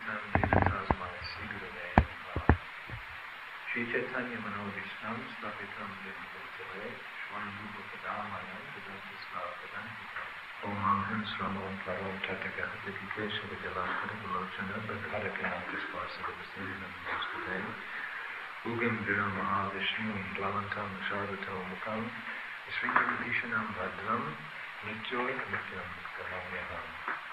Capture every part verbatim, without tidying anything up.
Bhagavatam Dinatasmai Sigurave Namaha. Shri Chaitanya Manodishtam Stapitam Dinatasmai Shwanrupa Padamayam Vidantasvapadantikam Om Aham Sramam Param Tatagata Vikesha Vijalakara Vilochana Bhakarakanakasvasa Visarinam Namaste Ugam Viram Mahavishnu Dvalantam Sharvatam Mukam Sri Vishanam Bhadram Nityoy Nityam Kamamyaham.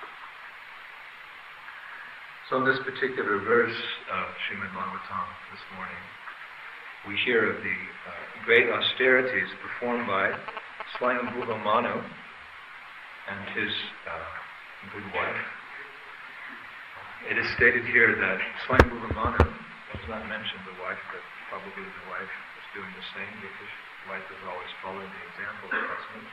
So in this particular verse of Srimad Bhagavatam this morning, we hear of the uh, great austerities performed by Swayambhuva Manu and his uh, good wife. It is stated here that Swayambhuva Manu does not mention the wife, but probably the wife is doing the same because the wife is always following the example of the husband.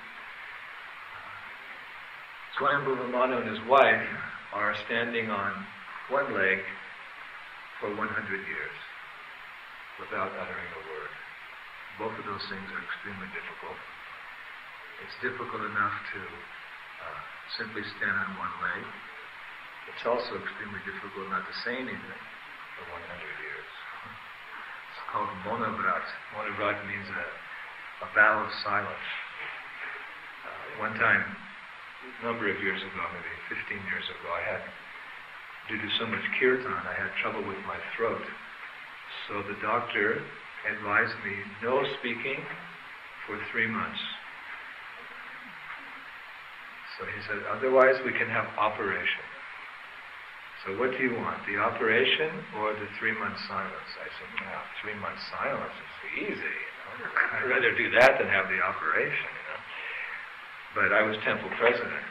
Swayambhuva Manu and his wife are standing on one leg for one hundred years without uttering a word. Both of those things are extremely difficult. It's difficult enough to uh, simply stand on one leg. It's also extremely difficult not to say anything for one hundred years. It's called Monavrat. Monavrat means a, a vow of silence. Uh, one time, a number of years ago, maybe fifteen years ago, I had Due to so much kirtan, I had trouble with my throat. So the doctor advised me no speaking for three months. So he said, otherwise we can have operation. So what do you want, the operation or the three-month silence? I said, well, three-month silence is easy. You know? I'd rather do that than have the operation. You know? But I was temple president.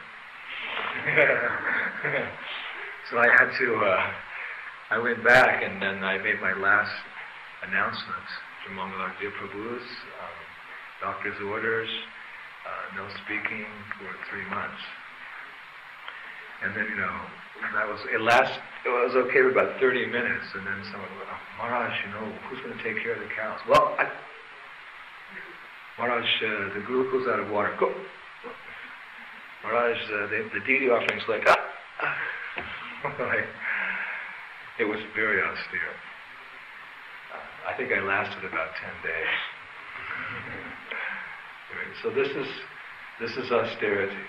So I had to, uh, I went back and then I made my last announcements to Mangalardeya Prabhu's, um, doctor's orders, uh, no speaking for three months. And then, you know, that was, it last, it was okay for about thirty minutes, and then someone went, oh, Maharaj, you know, who's going to take care of the cows? Well, I, Maharaj, uh, the Gurukul's out of water. Go! Maharaj, uh, the, the deity offering's like, ah! ah. It was very austere. Uh, I think I lasted about ten days. So this is this is austerity.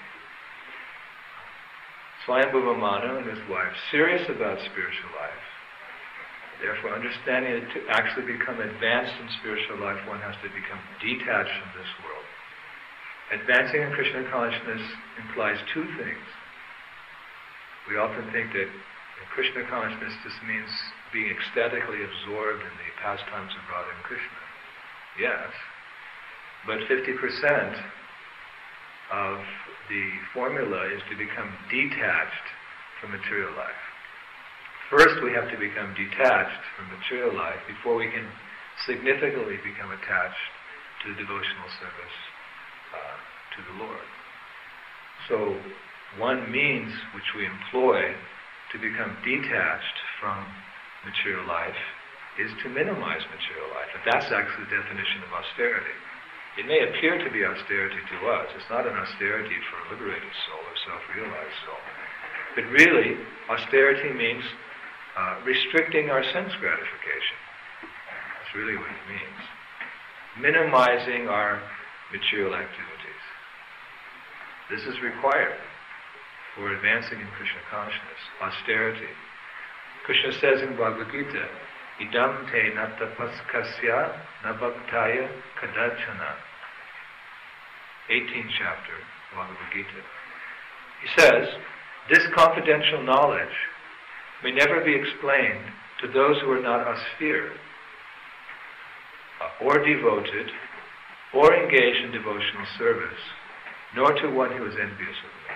Swayambhuva Manu and his wife, serious about spiritual life. Therefore, understanding that to actually become advanced in spiritual life, one has to become detached from this world. Advancing in Krishna consciousness implies two things. We often think that in Krishna consciousness this means being ecstatically absorbed in the pastimes of Radha and Krishna. Yes, but fifty percent of the formula is to become detached from material life. First we have to become detached from material life before we can significantly become attached to the devotional service uh, to the Lord. So one means which we employ to become detached from material life is to minimize material life. And that's actually the definition of austerity. It may appear to be austerity to us. It's not an austerity for a liberated soul or self-realized soul. But really, austerity means uh, restricting our sense gratification. That's really what it means. Minimizing our material activities. This is required for advancing in Krishna consciousness, austerity. Krishna says in Bhagavad Gita, idam te natapaskasya nabhaktaya kadachana. eighteenth chapter of Bhagavad Gita. He says, this confidential knowledge may never be explained to those who are not austere, uh, or devoted, or engaged in devotional service, nor to one who is envious of me.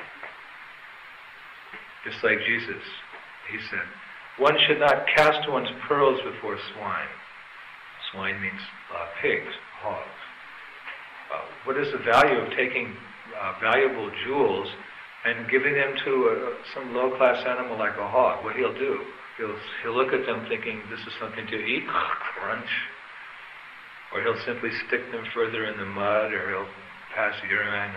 Just like Jesus, he said, one should not cast one's pearls before swine. Swine means uh, pigs, hogs. Uh, what is the value of taking uh, valuable jewels and giving them to a, some low-class animal like a hog? What he'll do, he'll, he'll look at them thinking this is something to eat, crunch, or he'll simply stick them further in the mud, or he'll pass urine.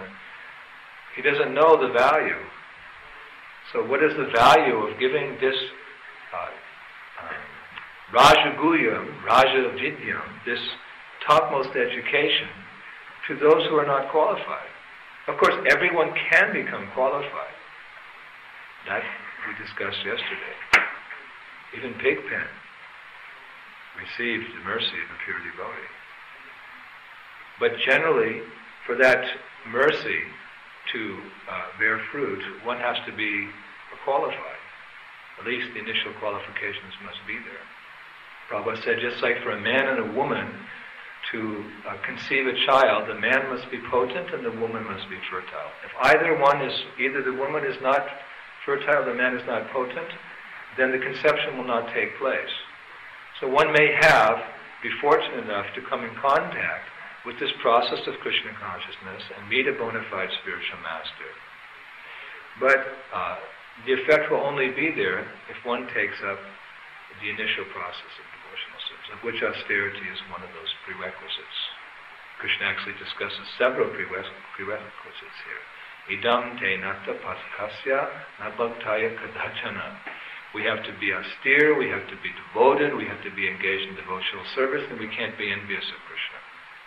He doesn't know the value. So what is the value of giving this uh, um, Rajaguhyam, Raja Vidyam, this topmost education, to those who are not qualified. Of course, everyone can become qualified. That we discussed yesterday. Even Pigpen received the mercy of a pure devotee. But generally, for that mercy to uh, bear fruit, one has to be qualified. At least the initial qualifications must be there. Prabhupada said, just like for a man and a woman to uh, conceive a child, the man must be potent and the woman must be fertile. If either one is, either the woman is not fertile, the man is not potent, then the conception will not take place. So one may have, be fortunate enough to come in contact with this process of Krishna consciousness and meet a bona fide spiritual master. But uh, the effect will only be there if one takes up the initial process of devotional service, of which austerity is one of those prerequisites. Krishna actually discusses several prerequisites here. Idam te nata paskasya nabhaktaya kadachana. We have to be austere, we have to be devoted, we have to be engaged in devotional service, and we can't be envious of Krishna.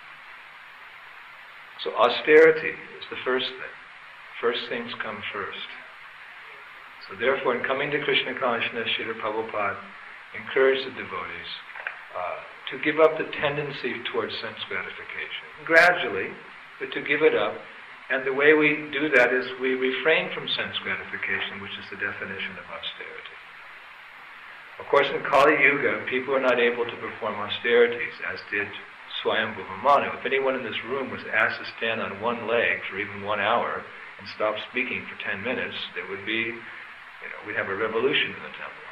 So austerity is the first thing. First things come first. So therefore, in coming to Krishna consciousness, Srila Prabhupada encouraged the devotees uh, to give up the tendency towards sense gratification. Gradually, but to give it up. And the way we do that is we refrain from sense gratification, which is the definition of austerity. Of course, in Kali Yuga, people are not able to perform austerities, as did Swayambhuva Manu. If anyone in this room was asked to stand on one leg for even one hour and stop speaking for ten minutes, there would be, you know, we'd have a revolution in the temple.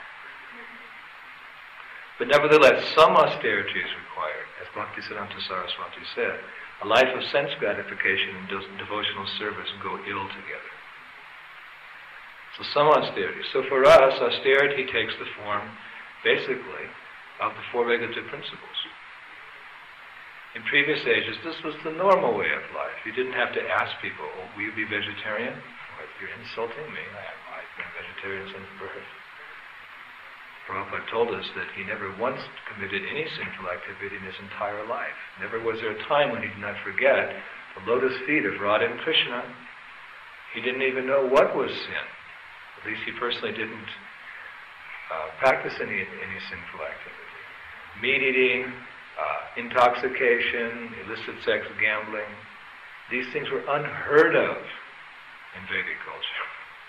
But nevertheless, some austerity is required, as Bhaktisiddhanta Saraswati said. A life of sense gratification and de- devotional service go ill together. So some austerity. So for us, austerity takes the form, basically, of the four regulative principles. In previous ages, this was the normal way of life. You didn't have to ask people, oh, will you be vegetarian? Well, you're insulting me. I, I've been vegetarian since birth. Prabhupada told us that he never once committed any sinful activity in his entire life. Never was there a time when he did not forget the lotus feet of Radha and Krishna. He didn't even know what was sin. At least he personally didn't uh, practice any any sinful activity. Meat eating, uh, intoxication, illicit sex, gambling. These things were unheard of in Vedic culture.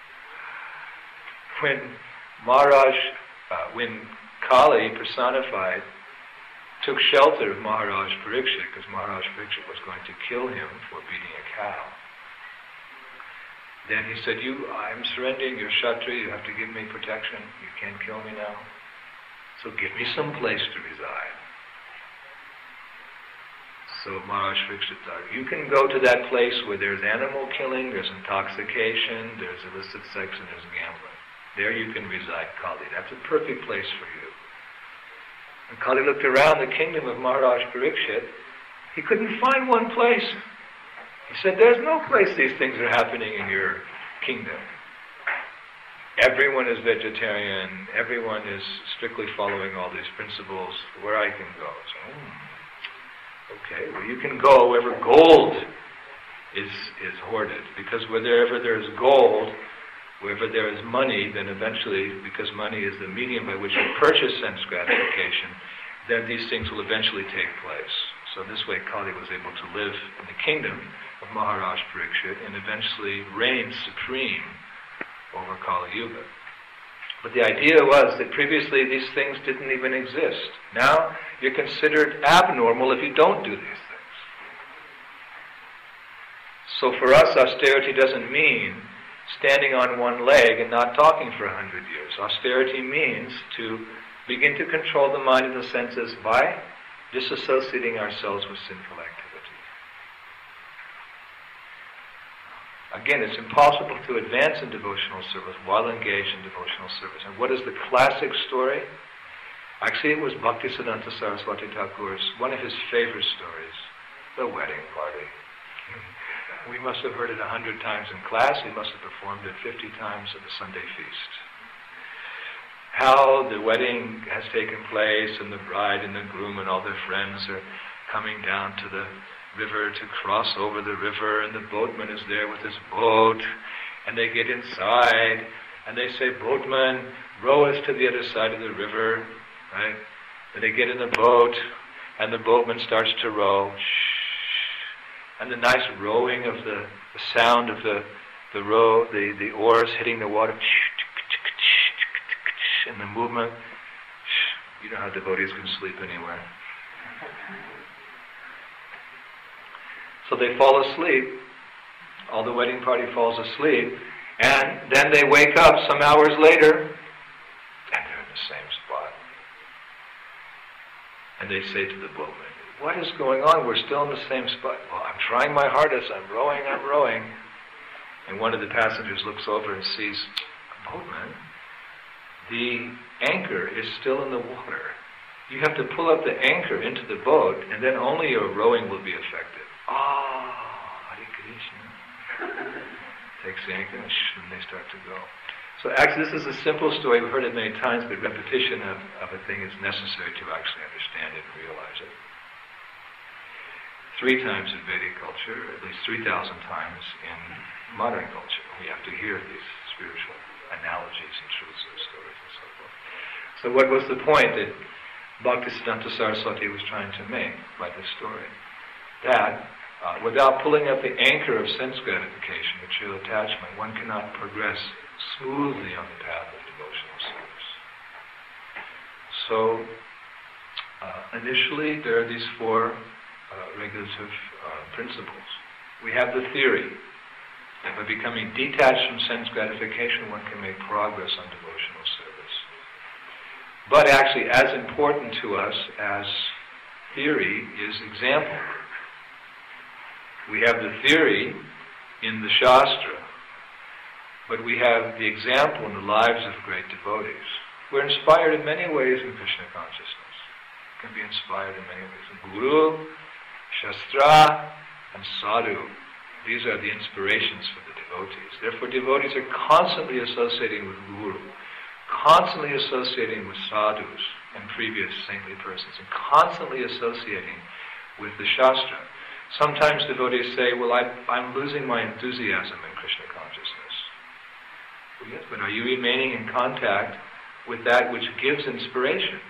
When Maharaj, uh, when Kali personified, took shelter of Maharaj Parikshit, because Maharaj Parikshit was going to kill him for beating a cow. Then he said, "You, I'm surrendering, you're Kshatriya, you have to give me protection, you can't kill me now. So give me some place to reside." So Maharaj Parikshit thought, you can go to that place where there's animal killing, there's intoxication, there's illicit sex, and there's gambling. There you can reside, Kali. That's a perfect place for you. And Kali looked around the kingdom of Maharaj Parikshit. He couldn't find one place. He said, there's no place these things are happening in your kingdom. Everyone is vegetarian. Everyone is strictly following all these principles. Where I can go. So, hmm, okay, well you can go wherever gold is, is hoarded. Because wherever there is gold, wherever there is money, then eventually, because money is the medium by which you purchase sense gratification, then these things will eventually take place. So this way Kali was able to live in the kingdom of Maharaj Parikshit and eventually reign supreme over Kali Yuga. But the idea was that previously these things didn't even exist. Now you're considered abnormal if you don't do these things. So for us, austerity doesn't mean standing on one leg and not talking for a hundred years. Austerity means to begin to control the mind and the senses by disassociating ourselves with sinful activity. Again, it's impossible to advance in devotional service while engaged in devotional service. And what is the classic story? Actually, it was Bhaktisiddhanta Saraswati Thakur's, one of his favorite stories, the wedding party. We must have heard it a hundred times in class. He must have performed it fifty times at the Sunday feast. how the wedding has taken place, and the bride and the groom and all their friends are coming down to the river to cross over the river, and the boatman is there with his boat, and they get inside, and they say, "Boatman, row us to the other side of the river," right? And they get in the boat, and the boatman starts to row, and the nice rowing of the, the sound of the the row, the, the oars hitting the water, and the movement. You know how devotees can sleep anywhere. So they fall asleep. All the wedding party falls asleep, and then they wake up some hours later, and they're in the same spot. And they say to the boatman, "What is going on? We're still in the same spot." "Well, I'm trying my hardest. I'm rowing, I'm rowing." And one of the passengers looks over and sees, "Boatman, the anchor is still in the water. You have to pull up the anchor into the boat, and then only your rowing will be effective." "Ah, Hare Krishna." Takes the anchor, and they start to go. So actually this is a simple story. We've heard it many times, but repetition of, of a thing is necessary to actually understand it and realize it. Three times in Vedic culture, at least three thousand times in modern culture, we have to hear these spiritual analogies and truths and stories and so forth. So what was the point that Bhaktisiddhanta Saraswati was trying to make by this story? That uh, without pulling up the anchor of sense gratification, material attachment, one cannot progress smoothly on the path of devotional service. So uh, initially there are these four uh, regulative uh, principles. We have the theory that by becoming detached from sense gratification, one can make progress on devotional service. But actually, as important to us as theory is example. We have the theory in the Shastra, but we have the example in the lives of great devotees. We're inspired in many ways in Krishna consciousness. Can be inspired in many ways. In Guru, Shastra, and Sadhu. These are the inspirations for the devotees. Therefore, devotees are constantly associating with Guru, constantly associating with sadhus and previous saintly persons, and constantly associating with the Shastra. Sometimes devotees say, "Well, I, I'm losing my enthusiasm in Krishna consciousness." Well, yes, but are you remaining in contact with that which gives inspiration?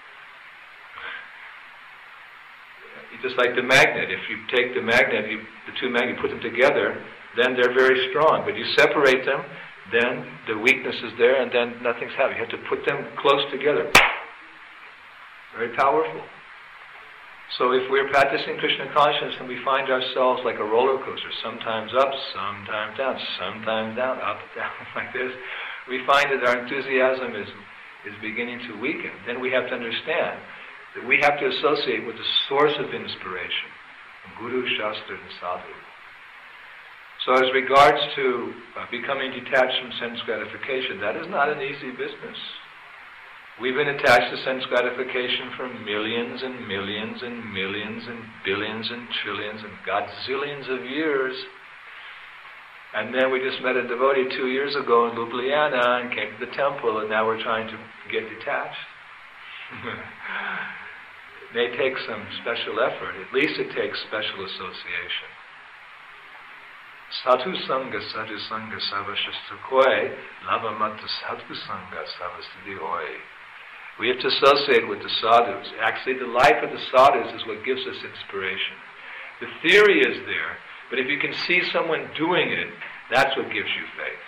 Just like the magnet. If you take the magnet, you, the two magnets, you put them together, then they're very strong. But you separate them, then the weakness is there, and then nothing's happening. You have to put them close together. Very powerful. So if we're practicing Krishna consciousness and we find ourselves like a roller coaster, sometimes up, sometimes down, sometimes down, up, down, like this, we find that our enthusiasm is, is beginning to weaken. Then we have to understand that we have to associate with the source of inspiration, Guru, Shastra, and Sadhu. So as regards to uh, becoming detached from sense gratification, that is not an easy business. We've been attached to sense gratification for millions and millions and millions and billions and trillions and godzillions of years. And then we just met a devotee two years ago in Ljubljana and came to the temple, and now we're trying to get detached. It may take some special effort. At least it takes special association. Sadhu Sangha, Sadhu Sangha, Savashastakoi, Lavamata Sadhu Sangha, Savastidi Oi. We have to associate with the sadhus. Actually, the life of the sadhus is what gives us inspiration. The theory is there, but if you can see someone doing it, that's what gives you faith.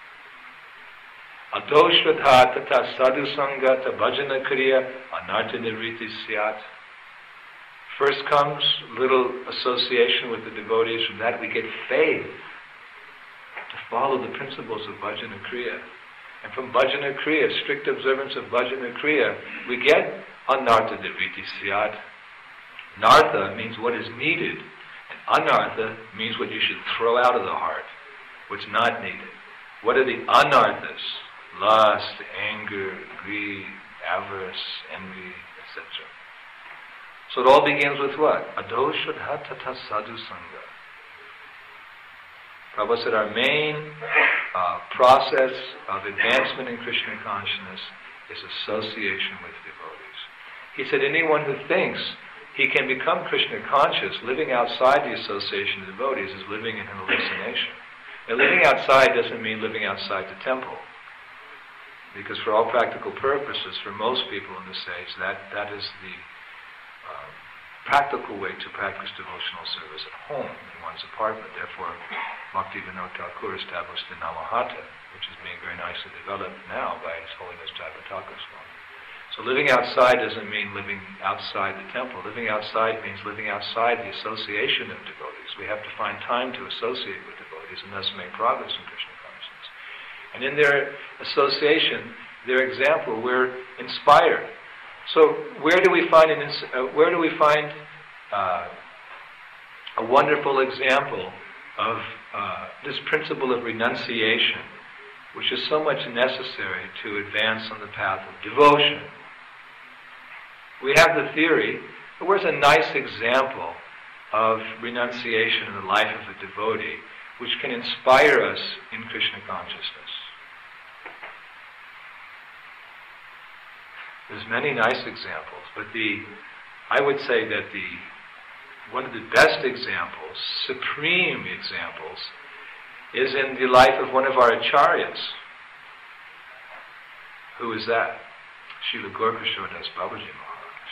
Ado shraddha tata sadhu sangha ta bhajana kriya anartha nivriti syat. First comes little association with the devotees. From that we get faith to follow the principles of bhajana kriya. And from bhajana kriya, strict observance of bhajana kriya, we get anartha nivriti syat. Nartha means what is needed, and anartha means what you should throw out of the heart, what's not needed. What are the anarthas? Lust, anger, greed, avarice, envy, et cetera. So it all begins with what? Ado shraddha tata sadhu sangha. Prabhupada said our main uh, process of advancement in Krishna consciousness is association with devotees. He said anyone who thinks he can become Krishna conscious living outside the association of devotees is living in hallucination. Now, living outside doesn't mean living outside the temple. Because for all practical purposes, for most people in this age, that, that is the um, practical way to practice devotional service at home, in one's apartment. Therefore, Bhaktivinoda Thakur established the Namahata, which is being very nicely developed now by His Holiness Jayapataka Swami. So living outside doesn't mean living outside the temple. Living outside means living outside the association of devotees. We have to find time to associate with devotees and thus make progress in Krishna consciousness. And in their association, their example, we're inspired. So where do we find an, uh, where do we find uh, a wonderful example of uh, this principle of renunciation, which is so much necessary to advance on the path of devotion? We have the theory, but where's a nice example of renunciation in the life of a devotee, which can inspire us in Krishna consciousness? There's many nice examples, but the I would say that the one of the best examples, supreme examples, is in the life of one of our acharyas. Who is that? Srila Gaurkishora Babaji Maharaj.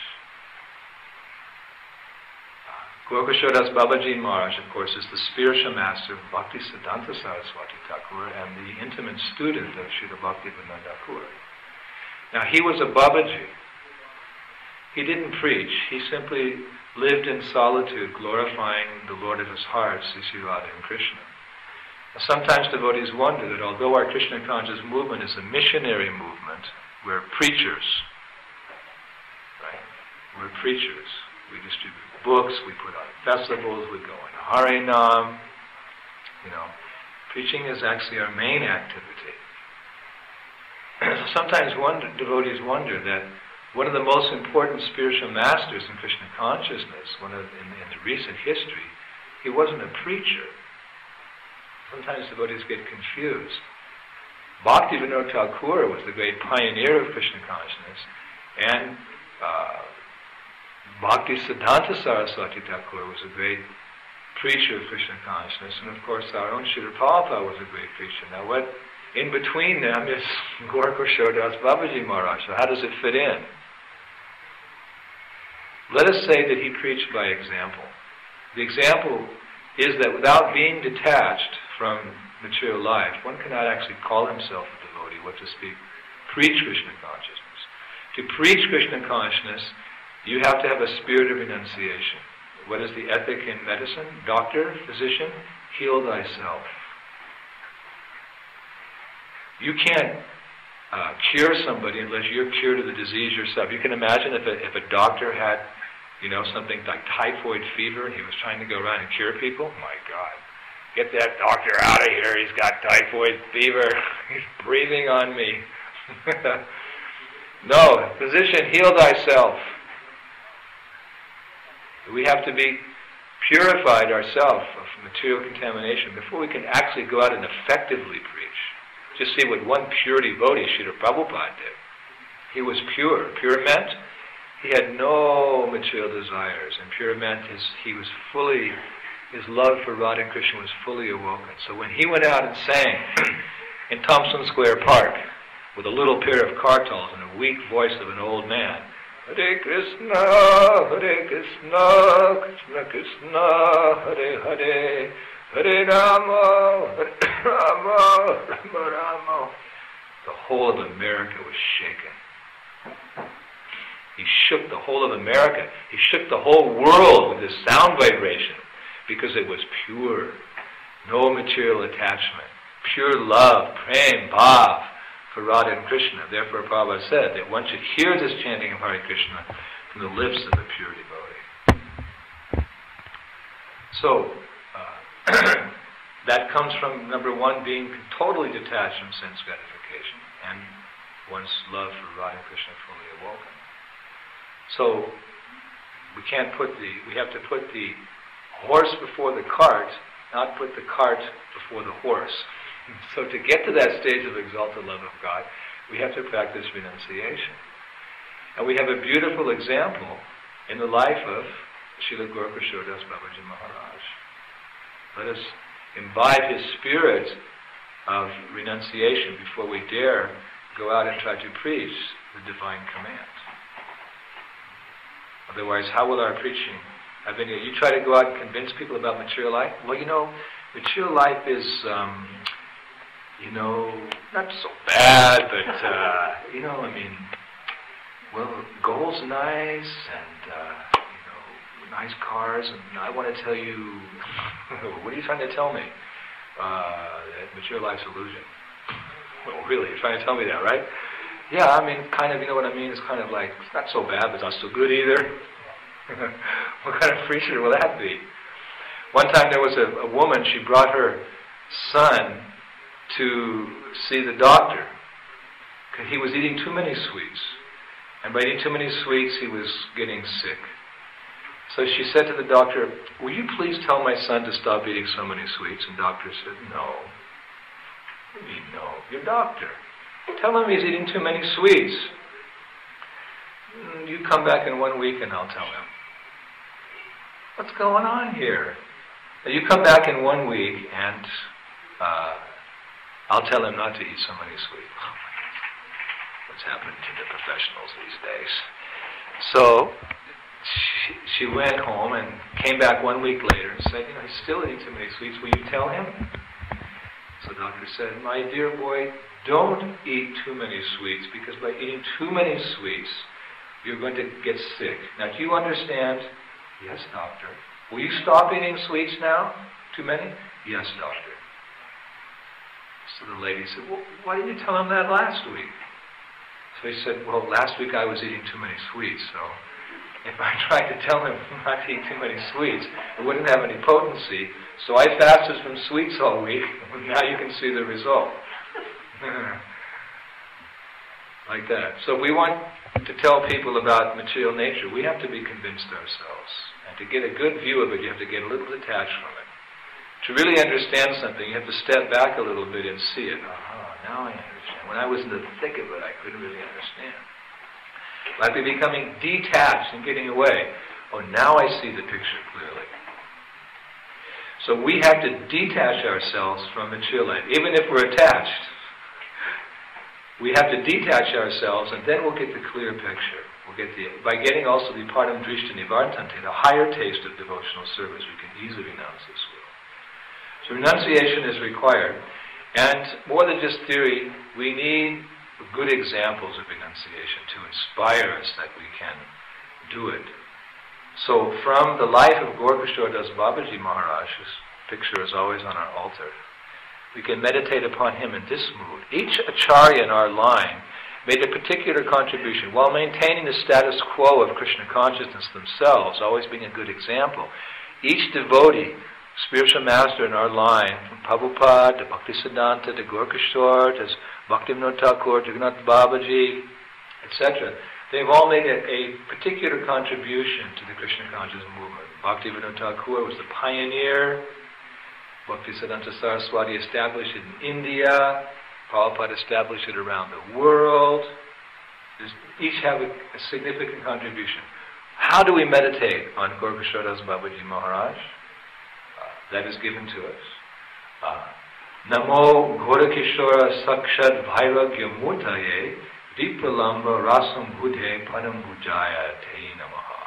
Gaurkishora Babaji Maharaj, of course, is the spiritual master of Bhaktisiddhanta Saraswati Thakur and the intimate student of Srila Bhaktivinoda Thakur. Now, he was a Babaji. He didn't preach. He simply lived in solitude, glorifying the Lord of his heart, Sri Radha and Krishna. Now, sometimes devotees wonder that although our Krishna conscious movement is a missionary movement, we're preachers. Right? We're preachers. We distribute books, we put on festivals, we go in Harinam. You know, preaching is actually our main activity. So sometimes wonder, devotees wonder that one of the most important spiritual masters in Krishna consciousness, one of, in, in the recent history, he wasn't a preacher. Sometimes devotees get confused. Bhaktivinoda Thakur was the great pioneer of Krishna consciousness, and uh, Bhaktisiddhanta Saraswati Thakur was a great preacher of Krishna consciousness, and of course our own Srila Prabhupada was a great preacher. Now what in between them is Gaurkishora Babaji Maharaj. So how does it fit in? Let us say that he preached by example. The example is that without being detached from material life, one cannot actually call himself a devotee, what to speak, preach Krishna consciousness. To preach Krishna consciousness, you have to have a spirit of renunciation. What is the ethic in medicine? Doctor, physician, heal thyself. You can't uh, cure somebody unless you're cured of the disease yourself. You can imagine if a, if a doctor had, you know, something like typhoid fever and he was trying to go around and cure people. My God, get that doctor out of here. He's got typhoid fever. He's breathing on me. No, physician, heal thyself. We have to be purified ourselves of material contamination before we can actually go out and effectively preach. Just see what one pure devotee, Srila Prabhupada, did. He was pure. Pure meant he had no material desires, and pure meant his, he was fully, his love for Radha and Krishna was fully awoken. So when he went out and sang in Thompson Square Park with a little pair of kartals and a weak voice of an old man, Hare Krishna, Hare Krishna, Krishna Krishna, Hare Hare, Hare Rama, Hare Rama, Rama Rama. The whole of America was shaken. He shook the whole of America. He shook the whole world with his sound vibration because it was pure. No material attachment. Pure love, prem, bhav for Radha and Krishna. Therefore Prabhupada said that one should hear this chanting of Hare Krishna from the lips of a pure devotee. So, uh, that comes from, number one, being totally detached from sense gratification and one's love for Radha and Krishna fully awoken. So, we can't put the, we have to put the horse before the cart, not put the cart before the horse. So to get to that stage of exalted love of God, We have to practice renunciation. And we have a beautiful example in the life of Srila Gaurkishora Das Babaji Maharaj. Let us imbibe his spirit of renunciation before we dare go out and try to preach the divine command. Otherwise, how will our preaching have any... You try to go out and convince people about material life? Well, you know, material life is, um, you know, not so bad, but, uh, you know, I mean, well, gold's nice, and, uh, you know, nice cars, and I want to tell you, what are you trying to tell me? Uh, that material life's illusion. Well, really, you're trying to tell me that, right? Yeah, I mean, kind of, you know what I mean? It's kind of like, it's not so bad, but it's not so good either. What kind of preacher will that be? One time there was a, a woman, she brought her son to see the doctor because he was eating too many sweets. And by eating too many sweets, he was getting sick. So she said to the doctor, will you please tell my son to stop eating so many sweets? And the doctor said, no. What do you mean, no? You're a doctor. Tell him he's eating too many sweets. You come back in one week and I'll tell him. What's going on here? Now you come back in one week and uh, I'll tell him not to eat so many sweets. Oh my God. What's happened to the professionals these days? So she, she went home and came back one week later and said, you know, he's still eating too many sweets. Will you tell him? So the doctor said, my dear boy, don't eat too many sweets, because by eating too many sweets, you're going to get sick. Now, do you understand? Yes, doctor. Will you stop eating sweets now? Too many? Yes, doctor. So the lady said, well, why didn't you tell him that last week? So he said, well, last week I was eating too many sweets, so if I tried to tell him not to eat too many sweets, it wouldn't have any potency. So I fasted from sweets all week. Now you can see the result. Like that. So we want to tell people about material nature. We have to be convinced ourselves. And to get a good view of it, you have to get a little detached from it. To really understand something, you have to step back a little bit and see it. Aha, now I understand. When I was in the thick of it, I couldn't really understand. Like we're becoming detached and getting away. Oh, now I see the picture clearly. So we have to detach ourselves from material life. Even if we're attached, we have to detach ourselves, and then we'll get the clear picture. We'll get the, by getting also the param drishta nivartante, the higher taste of devotional service, we can easily renounce this world. So renunciation is required. And more than just theory, we need good examples of renunciation to inspire us that we can do it. So from the life of Gaurkishora Das Babaji Maharaj, his picture is always on our altar, we can meditate upon him in this mood. Each acharya in our line made a particular contribution while maintaining the status quo of Krishna consciousness themselves, always being a good example. Each devotee, spiritual master in our line, from Prabhupada to Bhaktisiddhanta to Gaurkishora to Bhaktivinoda Thakur to Jagannath Babaji, et cetera, they've all made a, a particular contribution to the Krishna consciousness movement. Bhaktivinoda Thakur was the pioneer. Bhaktisiddhanta Saraswati established it in India. Prabhupada established it around the world. There's, each have a, a significant contribution. How do we meditate on Gaurkishora Das Babaji Maharaj? Uh, that is given to us. Uh, Namo Gaurkishora Sakshat Vairagya Murtaye Vipralamba Rasam Budhe Padam Bhujaya Te Namaha.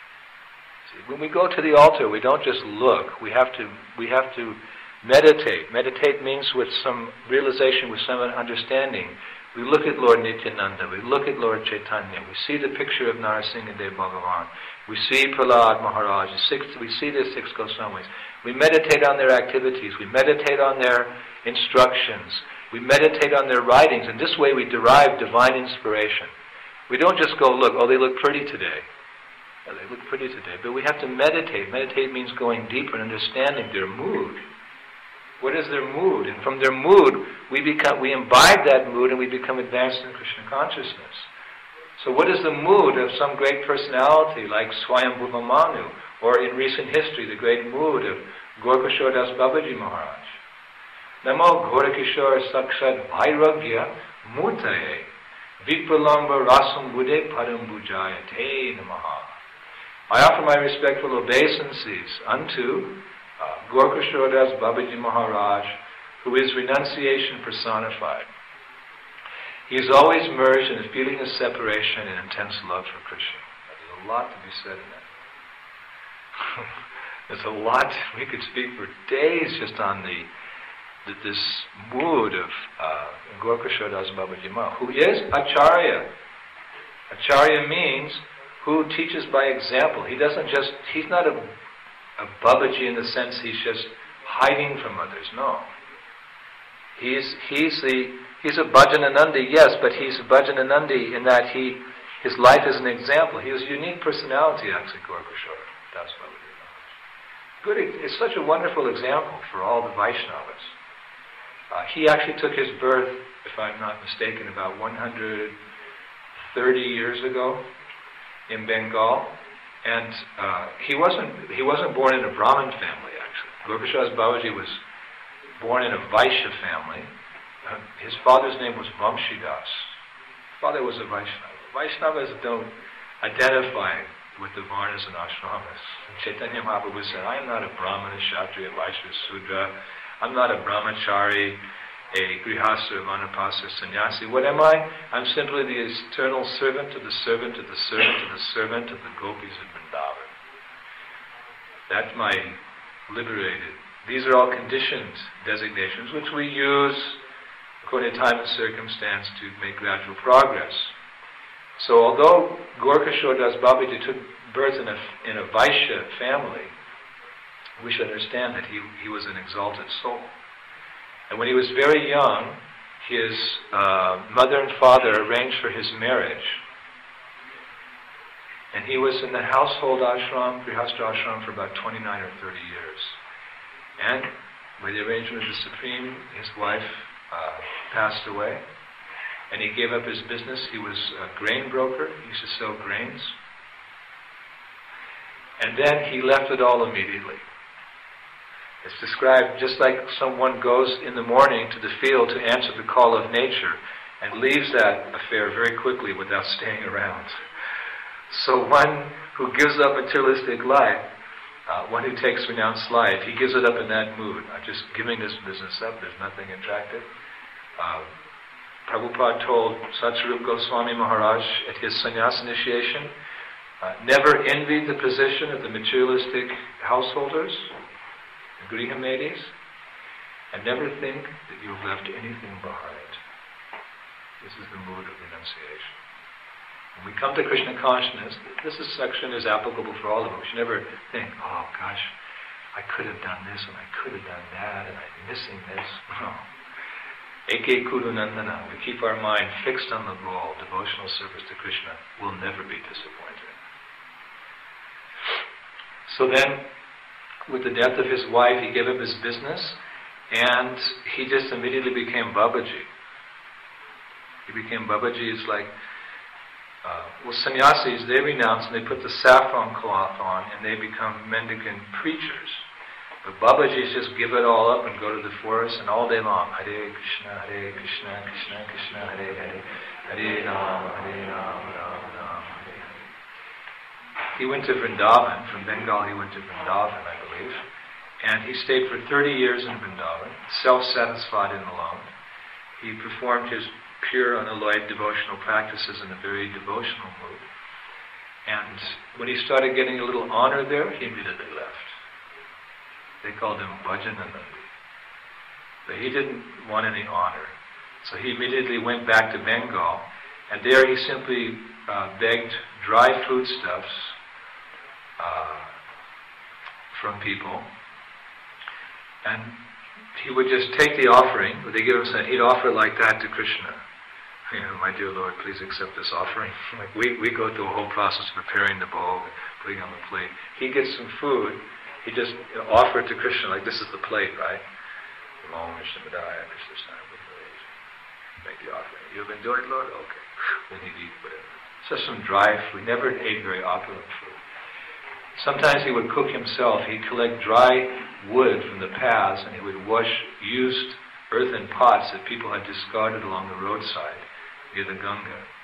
See, when we go to the altar, we don't just look. We have to. We have to meditate. Meditate means with some realization, with some understanding. We look at Lord Nityananda. We look at Lord Chaitanya. We see the picture of Narasimhadev Bhagavan. We see Prahlad Maharaj. Six, we see the six Goswamis. We meditate on their activities. We meditate on their instructions. We meditate on their writings. And this way we derive divine inspiration. We don't just go, look, oh, they look pretty today. Oh, they look pretty today. But we have to meditate. Meditate means going deeper and understanding their mood. What is their mood? And from their mood, we become, we imbibe that mood and we become advanced in Krishna consciousness. So what is the mood of some great personality like Swayambhuva Manu, or in recent history, the great mood of Gaurkishora Das Babaji Maharaj? Namo Gaurkishora Sakshat Vairagya Murtaye Vipralamba rasam bude padam bujayate namaha. I offer my respectful obeisances unto uh, Gorkashora Das Babaji Maharaj, who is renunciation personified. He is always merged in a feeling of separation and intense love for Krishna. There's a lot to be said in that. There's a lot. We could speak for days just on the, the this mood of uh, Gorkashora Das Babaji Maharaj, who is Acharya. Acharya means who teaches by example. He doesn't just, he's not a, a Babaji in the sense he's just hiding from others, no. He's he's the he's a Bhajananandi, yes, but he's a Bhajananandi in that he his life is an example. He has a unique personality, actually, Gorkashora Das Babaji Maharaj. Good, it's such a wonderful example for all the Vaishnavas. Uh, he actually took his birth, if I'm not mistaken, about one hundred thirty years ago in Bengal, and uh, he wasn't he wasn't born in a Brahmin family. Actually, Gorkashora Das Babaji was born in a Vaishya family. Uh, his father's name was Vamshidas. Father was a Vaishnava. Vaishnavas don't identify with the Varnas and Ashramas. Chaitanya Mahaprabhu said, I am not a Brahmana, Kshatriya, Vaishya, Sudra. I'm not a Brahmachari, a Grihastha, Vanapasa, Sannyasi. What am I? I'm simply the eternal servant of the servant of the servant of the servant of the gopis of Vrindavan. That's my liberated. These are all conditioned designations which we use according to time and circumstance to make gradual progress. So although Gorkashora Das Babaji took birth in a, in a Vaishya family, we should understand that he, he was an exalted soul. And when he was very young, his uh, mother and father arranged for his marriage. And he was in the household ashram, Grihastha ashram, for about twenty-nine or thirty years. And by the arrangement of the Supreme, his wife uh, passed away. And he gave up his business. He was a grain broker. He used to sell grains. And then he left it all immediately. It's described just like someone goes in the morning to the field to answer the call of nature and leaves that affair very quickly without staying around. So one who gives up materialistic life, uh, one who takes renounced life, he gives it up in that mood. I'm just giving this business up, there's nothing attractive. Uh, Prabhupada told Satsarup Goswami Maharaj at his sannyas initiation, uh, never envy the position of the materialistic householders, the Grihamedis, and never think that you've left anything behind. This is the mood of renunciation. When we come to Krishna consciousness, this is, section is applicable for all of us. You never think, oh gosh, I could have done this and I could have done that and I'm missing this. No. Eke Kuru Nandana, we keep our mind fixed on the goal, devotional service to Krishna, we'll never be disappointed. So then, with the death of his wife, he gave up his business, and he just immediately became Babaji. He became Babaji. It's like, uh, well, sannyasis, they renounce and they put the saffron cloth on, and they become mendicant preachers. But Babajis just give it all up and go to the forest, and all day long, Hare Krishna, Hare Krishna, Krishna Krishna, Hare Hare, Hare Ram, Hare Ram, Ram Ram, Hare Hare. He went to Vrindavan. From Bengal, he went to Vrindavan, I believe. And he stayed for thirty years in Vrindavan, self-satisfied and alone. He performed his pure, unalloyed devotional practices in a very devotional mood. And when he started getting a little honor there, he immediately left. They called him Bhajananandi. But he didn't want any honor. So he immediately went back to Bengal, and there he simply uh, begged dry foodstuffs uh, from people. And he would just take the offering, but they give him some, he'd offer it like that to Krishna. You know, my dear Lord, please accept this offering. Like we, we go through a whole process of preparing the bowl, putting it on the plate. He gets some food, he just you know, offer it to Krishna, like this is the plate, right? Make the offering. You've enjoyed, Lord? Okay. Then he'd eat whatever. Just some dry food. He never ate very opulent food. Sometimes he would cook himself. He'd collect dry wood from the paths and he would wash used earthen pots that people had discarded along the roadside near the Ganga.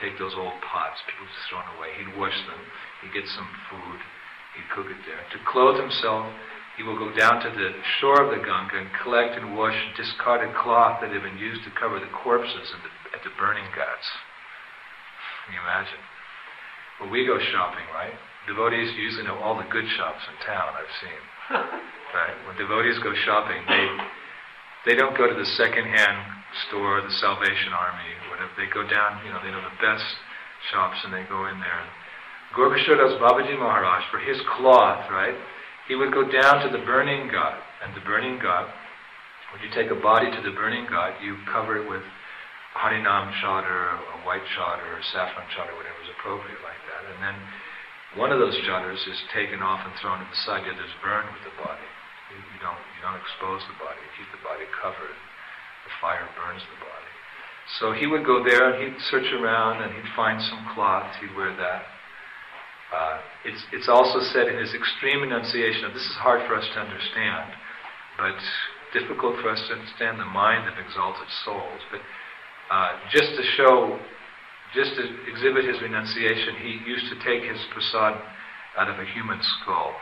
take those old pots, people just throw them away. He'd wash them. He'd get some food. He'd cook it there. To clothe himself, he will go down to the shore of the Ganga and collect and wash discarded cloth that had been used to cover the corpses at the, at the burning ghats. Can you imagine? When we go shopping, right? Devotees usually know all the good shops in town, I've seen. Right? When devotees go shopping, they they don't go to the second-hand store, the Salvation Army, whatever. They go down, you know, they know the best shops and they go in there. Gorkashodas Babaji Maharaj, for his cloth, right, he would go down to the burning ghat. And the burning ghat, when you take a body to the burning ghat, you cover it with Harinam chadar, a white chadar, or saffron chadar, whatever is appropriate like that. And then one of those chadars is taken off and thrown to the side. The other is burned with the body. You, you don't you don't expose the body. You keep the body covered. The fire burns the body. So he would go there and he'd search around and he'd find some cloth. He'd wear that. Uh, it's it's also said in his extreme renunciation. This is hard for us to understand, but difficult for us to understand the mind of exalted souls. But uh, just to show, just to exhibit his renunciation, he used to take his prasad out of a human skull.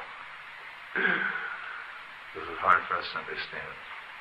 This is hard for us to understand.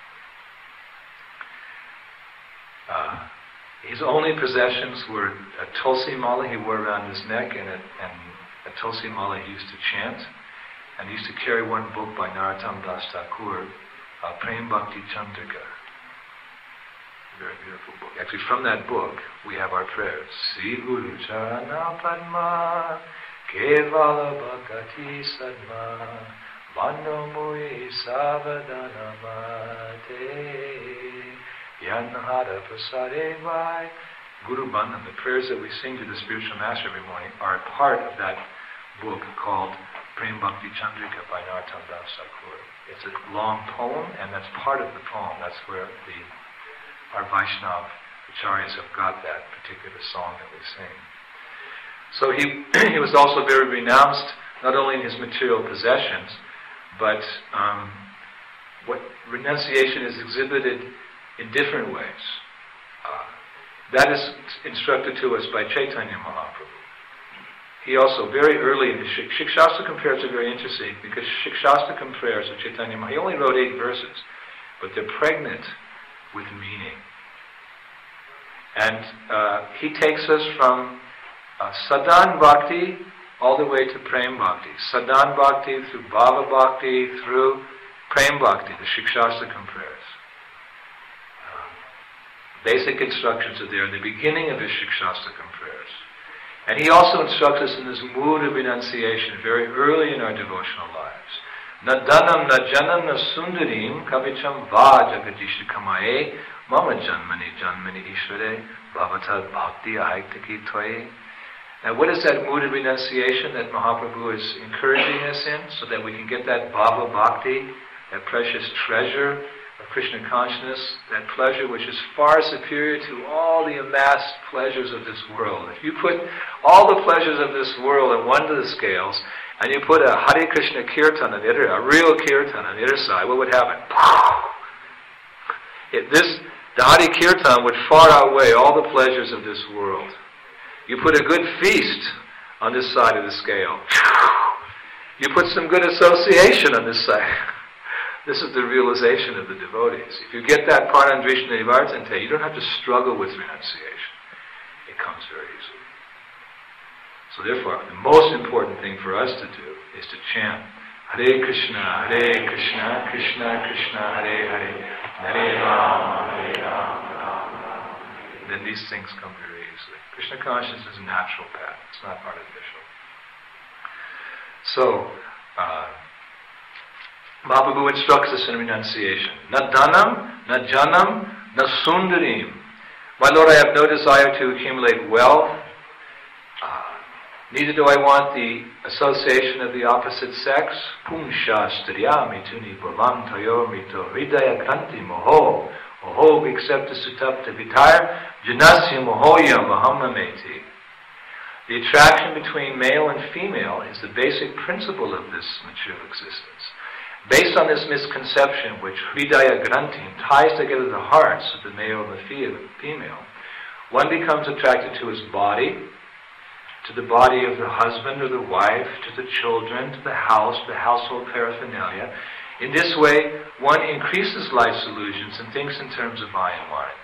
Uh, his only possessions were a tulsi mala he wore around his neck and a, and a tulsi mala he used to chant. And he used to carry one book by Narottam Das Thakur, uh, Prem Bhakti Chandrika. Very beautiful book. Actually, from that book, we have our prayers. Sri Guru Charana Padma Kevala Bhakati Sadma Mano Mui Savadana Mate Yanhara Prasare Vai. Guru Bandham, the prayers that we sing to the spiritual master every morning, are a part of that book called Prem Bhakti Chandrika by Narottam Das Thakur. It's a long poem, and that's part of the poem. That's where the our Vaishnava acharyas have got that particular song that we sing. So he he was also very renounced, not only in his material possessions, but um, what renunciation is exhibited in different ways. Uh, that is instructed to us by Chaitanya Mahaprabhu. He also, very early in his Shik- Shikshastakam prayers are very interesting, because Shikshastakam prayers of Chaitanya Mahaprabhu, he only wrote eight verses, but they're pregnant with meaning. And uh, he takes us from uh, Sadhan Bhakti all the way to Prem Bhakti. Sadhan Bhakti through Bhava Bhakti through Prem Bhakti, the Shikshastakam prayers. Uh, basic instructions are there in the beginning of his Shikshastakam prayers. And he also instructs us in this mood of renunciation very early in our devotional lives. Na dhanam, na janam, na sundarim, kavicham va jagadishikamaye, mama janmani janmani ishvare, bhavatad bhakti ahaitaki tvaye. Now what is that mood of renunciation that Mahaprabhu is encouraging us in, so that we can get that bhava bhakti, that precious treasure of Krishna consciousness, that pleasure which is far superior to all the amassed pleasures of this world. If you put all the pleasures of this world in one of the scales, and you put a Hare Krishna Kirtan on the other, a real Kirtan on the other side, what would happen? It, this, the Hare Kirtan would far outweigh all the pleasures of this world. You put a good feast on this side of the scale. You put some good association on this side. This is the realization of the devotees. If you get that Paran Drishna Nivartante, you don't have to struggle with renunciation. It comes very easily. So therefore, the most important thing for us to do is to chant Hare Krishna, Hare Krishna, Krishna Krishna, Hare Hare, Hare Rama, Hare Rama, Rama Rama. Then these things come very easily. Krishna consciousness is a natural path. It's not artificial. So, uh, Mahaprabhu instructs us in renunciation. Na dhanam, na janam, na sundarim. My Lord, I have no desire to accumulate wealth. Uh, neither do I want the association of the opposite sex. Pumsha striya mituni bhavam tayo mito hridaya kranti moho. Moho except sutapta vitar janasya mohoya mahamameti. The attraction between male and female is the basic principle of this material existence. Based on this misconception, which Hridaya Granti ties together the hearts of the male and the female, One becomes attracted to his body, to the body of the husband or the wife, to the children, to the house, the household paraphernalia. In this way, one increases life's illusions and thinks in terms of I and mine.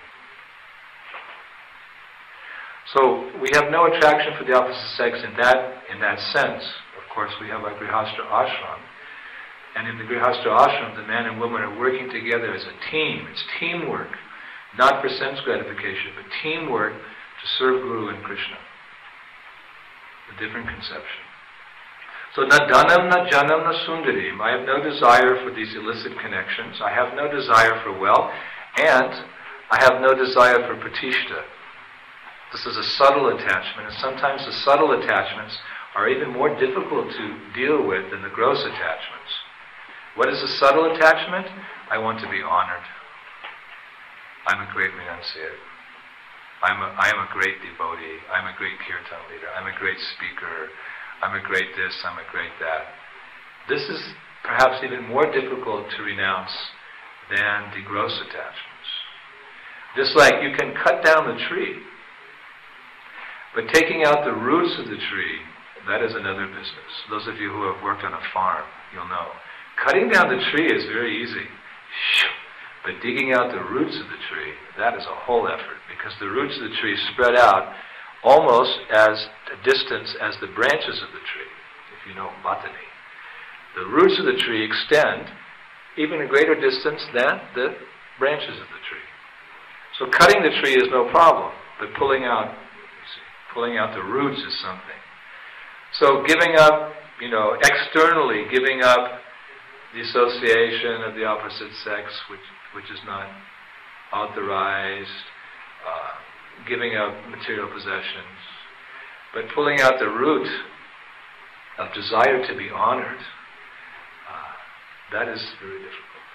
So we have no attraction for the opposite sex in that in that sense. Of course, we have our Grihastha ashram. And in the Grihastha ashram, the man and woman are working together as a team. It's teamwork, not for sense gratification, but teamwork to serve Guru and Krishna. A different conception. So, na dhanam, na janam, na sundarim. I have no desire for these illicit connections. I have no desire for wealth. And I have no desire for pratishta. This is a subtle attachment, and sometimes the subtle attachments are even more difficult to deal with than the gross attachments. What is a subtle attachment? I want to be honored. I'm a great renunciate. I'm a, I am a great devotee. I'm a great kirtan leader. I'm a great speaker. I'm a great this. I'm a great that. This is perhaps even more difficult to renounce than the gross attachments. Just like you can cut down the tree, but taking out the roots of the tree, that is another business. Those of you who have worked on a farm, you'll know. Cutting down the tree is very easy. But digging out the roots of the tree, that is a whole effort, because the roots of the tree spread out almost as a distance as the branches of the tree, if you know botany. The roots of the tree extend even a greater distance than the branches of the tree. So cutting the tree is no problem, but pulling out Pulling out the roots is something. So giving up, you know, externally giving up the association of the opposite sex, which which is not authorized, uh, giving up material possessions, but pulling out the root of desire to be honored, uh, that is very difficult.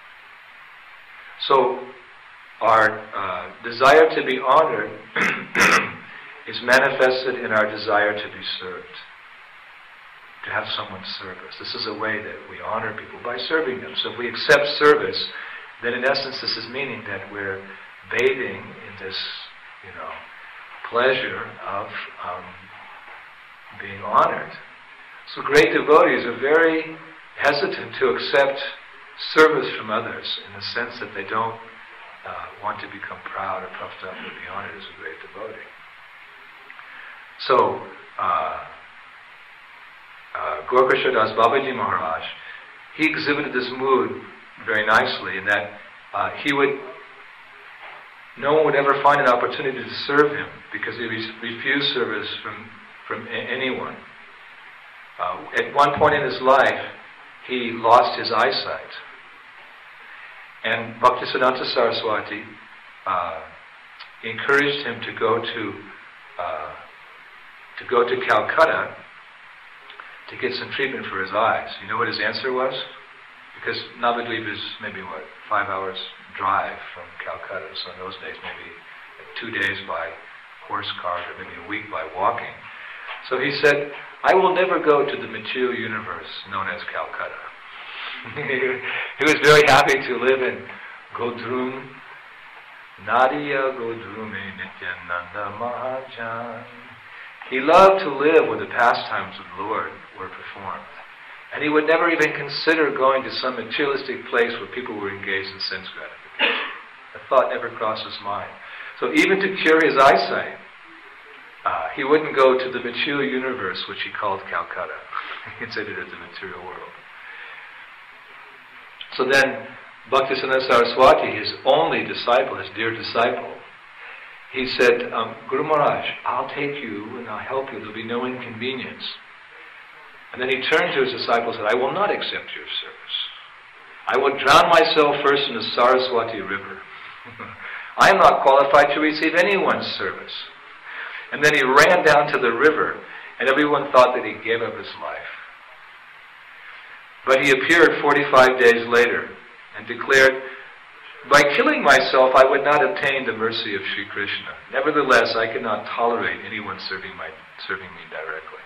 So our uh, desire to be honored is manifested in our desire to be served, to have someone serve us. This is a way that we honor people, by serving them. So if we accept service, then in essence this is meaning that we're bathing in this, you know, pleasure of um, being honored. So great devotees are very hesitant to accept service from others in the sense that they don't uh, want to become proud or puffed up or be honored as a great devotee. So, uh, uh, Gaura Das Babaji Maharaj, he exhibited this mood very nicely in that uh, he would, no one would ever find an opportunity to serve him because he re- refused service from, from a- anyone. Uh, at one point in his life, he lost his eyesight. And Bhaktisiddhanta Saraswati uh, encouraged him to go to uh, to go to Calcutta to get some treatment for his eyes. You know what his answer was? Because Navadvip is maybe, what, five hours drive from Calcutta, so in those days maybe two days by horse cart or maybe a week by walking. So he said, I will never go to the material universe known as Calcutta. He was very happy to live in Godrum, Nadia Godrume Nityananda Mahajan. He loved to live where the pastimes of the Lord were performed. And he would never even consider going to some materialistic place where people were engaged in sense gratification. The thought never crossed his mind. So even to cure his eyesight, uh, he wouldn't go to the material universe, which he called Calcutta. He considered it the material world. So then, Bhaktisiddhanta Saraswati, his only disciple, his dear disciple, he said, um, Guru Maharaj, I'll take you and I'll help you. There'll be no inconvenience. And then he turned to his disciple and said, I will not accept your service. I will drown myself first in the Saraswati river. I am not qualified to receive anyone's service. And then he ran down to the river, and everyone thought that he gave up his life. But he appeared forty-five days later and declared, by killing myself, I would not obtain the mercy of Sri Krishna. Nevertheless, I cannot tolerate anyone serving my serving me directly.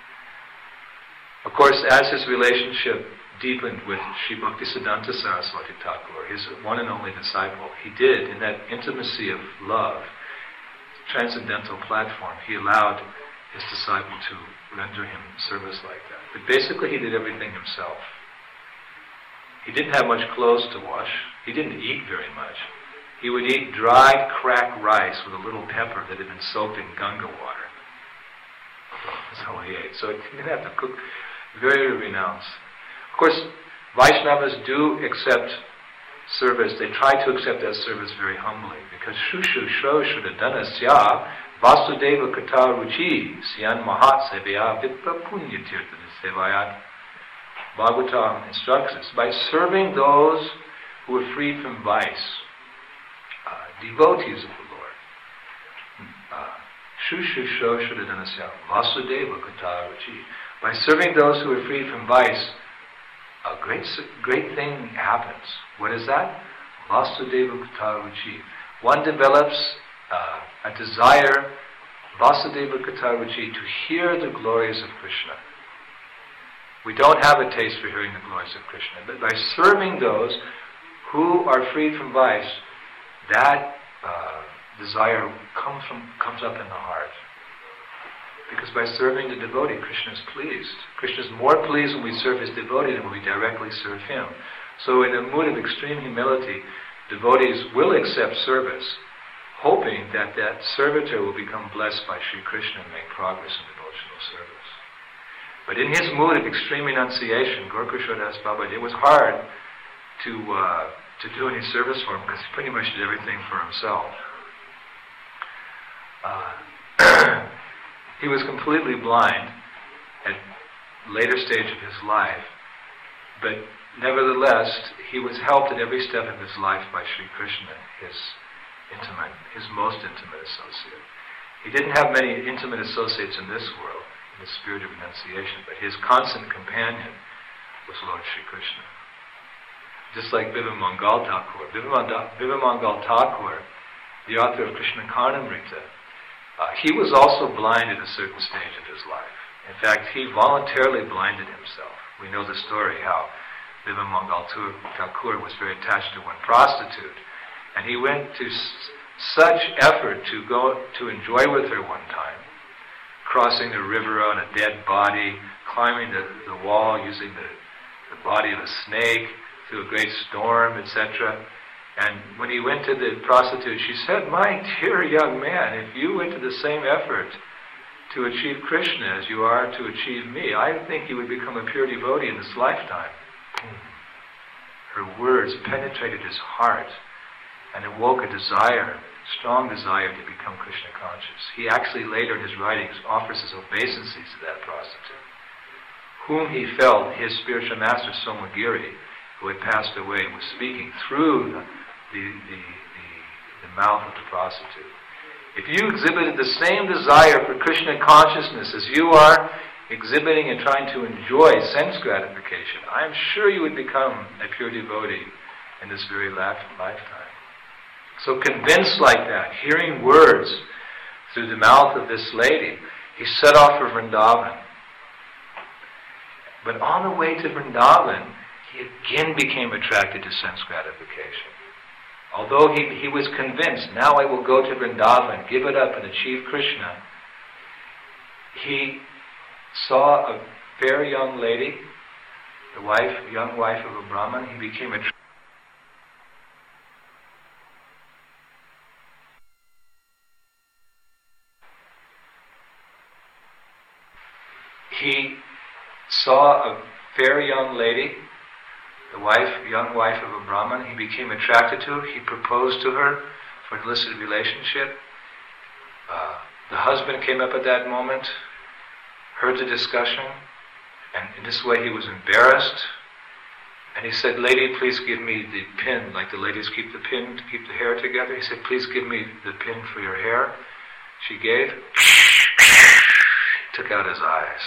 Of course, as his relationship deepened with Sri Bhaktisiddhanta Saraswati Thakur, his one and only disciple, he did, in that intimacy of love, transcendental platform, he allowed his disciple to render him service like that. But basically he did everything himself. He didn't have much clothes to wash. He didn't eat very much. He would eat dried cracked rice with a little pepper that had been soaked in Ganga water. That's how he ate. So he didn't have to cook. Very renounced. Of course, Vaishnavas do accept service. They try to accept that service very humbly, because Shushu Shro Shuddhanasya Vasudeva Kata Ruchi Syan Mahat Sevaya Vipra Punya Tirtha Sevayat. Bhagavatam instructs us, by serving those who are freed from vice, uh, devotees of the Lord. Shushu Shro Shuddhanasya Vasudeva Kata Ruchi. By serving those who are freed from vice, a great great thing happens. What is that? Vasudeva Kata Ruchi. One develops uh, a desire, Vasudeva Kata Ruchi, to hear the glories of Krishna. We don't have a taste for hearing the glories of Krishna, but by serving those who are freed from vice, that uh, desire comes from comes up in the heart. Because by serving the devotee, Krishna is pleased. Krishna is more pleased when we serve his devotee than when we directly serve him. So in a mood of extreme humility, devotees will accept service, hoping that that servitor will become blessed by Sri Krishna and make progress in devotional service. But in his mood of extreme renunciation, Gaura Das Baba, it was hard to uh, to do any service for him, because he pretty much did everything for himself. Uh, He was completely blind at a later stage of his life, but nevertheless, he was helped at every step of his life by Sri Krishna, his intimate, his most intimate associate. He didn't have many intimate associates in this world, in the spirit of renunciation, but his constant companion was Lord Sri Krishna. Just like Bivamangal Thakur. Bivamangal Thakur, the author of Krishna Karnamrita, Uh, he was also blind at a certain stage of his life. In fact, he voluntarily blinded himself. We know the story how Bivamangal Thakur was very attached to one prostitute, and he went to s- such effort to go to enjoy with her one time, crossing the river on a dead body, climbing the, the wall using the, the body of a snake through a great storm, et cetera. And when he went to the prostitute, she said, "My dear young man, if you went to the same effort to achieve Krishna as you are to achieve me, I think you would become a pure devotee in this lifetime." Her words penetrated his heart and awoke a desire, strong desire to become Krishna conscious. He actually later in his writings offers his obeisances to that prostitute, whom he felt his spiritual master Somagiri, who had passed away, was speaking through the The, the, the, the mouth of the prostitute. If you exhibited the same desire for Krishna consciousness as you are exhibiting and trying to enjoy sense gratification, I am sure you would become a pure devotee in this very lifetime. So convinced like that, hearing words through the mouth of this lady, he set off for Vrindavan. But on the way to Vrindavan, he again became attracted to sense gratification. Although he, he was convinced, now I will go to Vrindavan, give it up and achieve Krishna, he saw a fair young lady, the wife, young wife of a Brahmin. He became attracted. He saw a fair young lady, the wife, young wife of a Brahmin. He became attracted to her. He proposed to her for an illicit relationship. Uh, the husband came up at that moment, heard the discussion, and in this way he was embarrassed. And he said, "Lady, please give me the pin, like the ladies keep the pin to keep the hair together." He said, "Please give me the pin for your hair." She gave. Took out his eyes.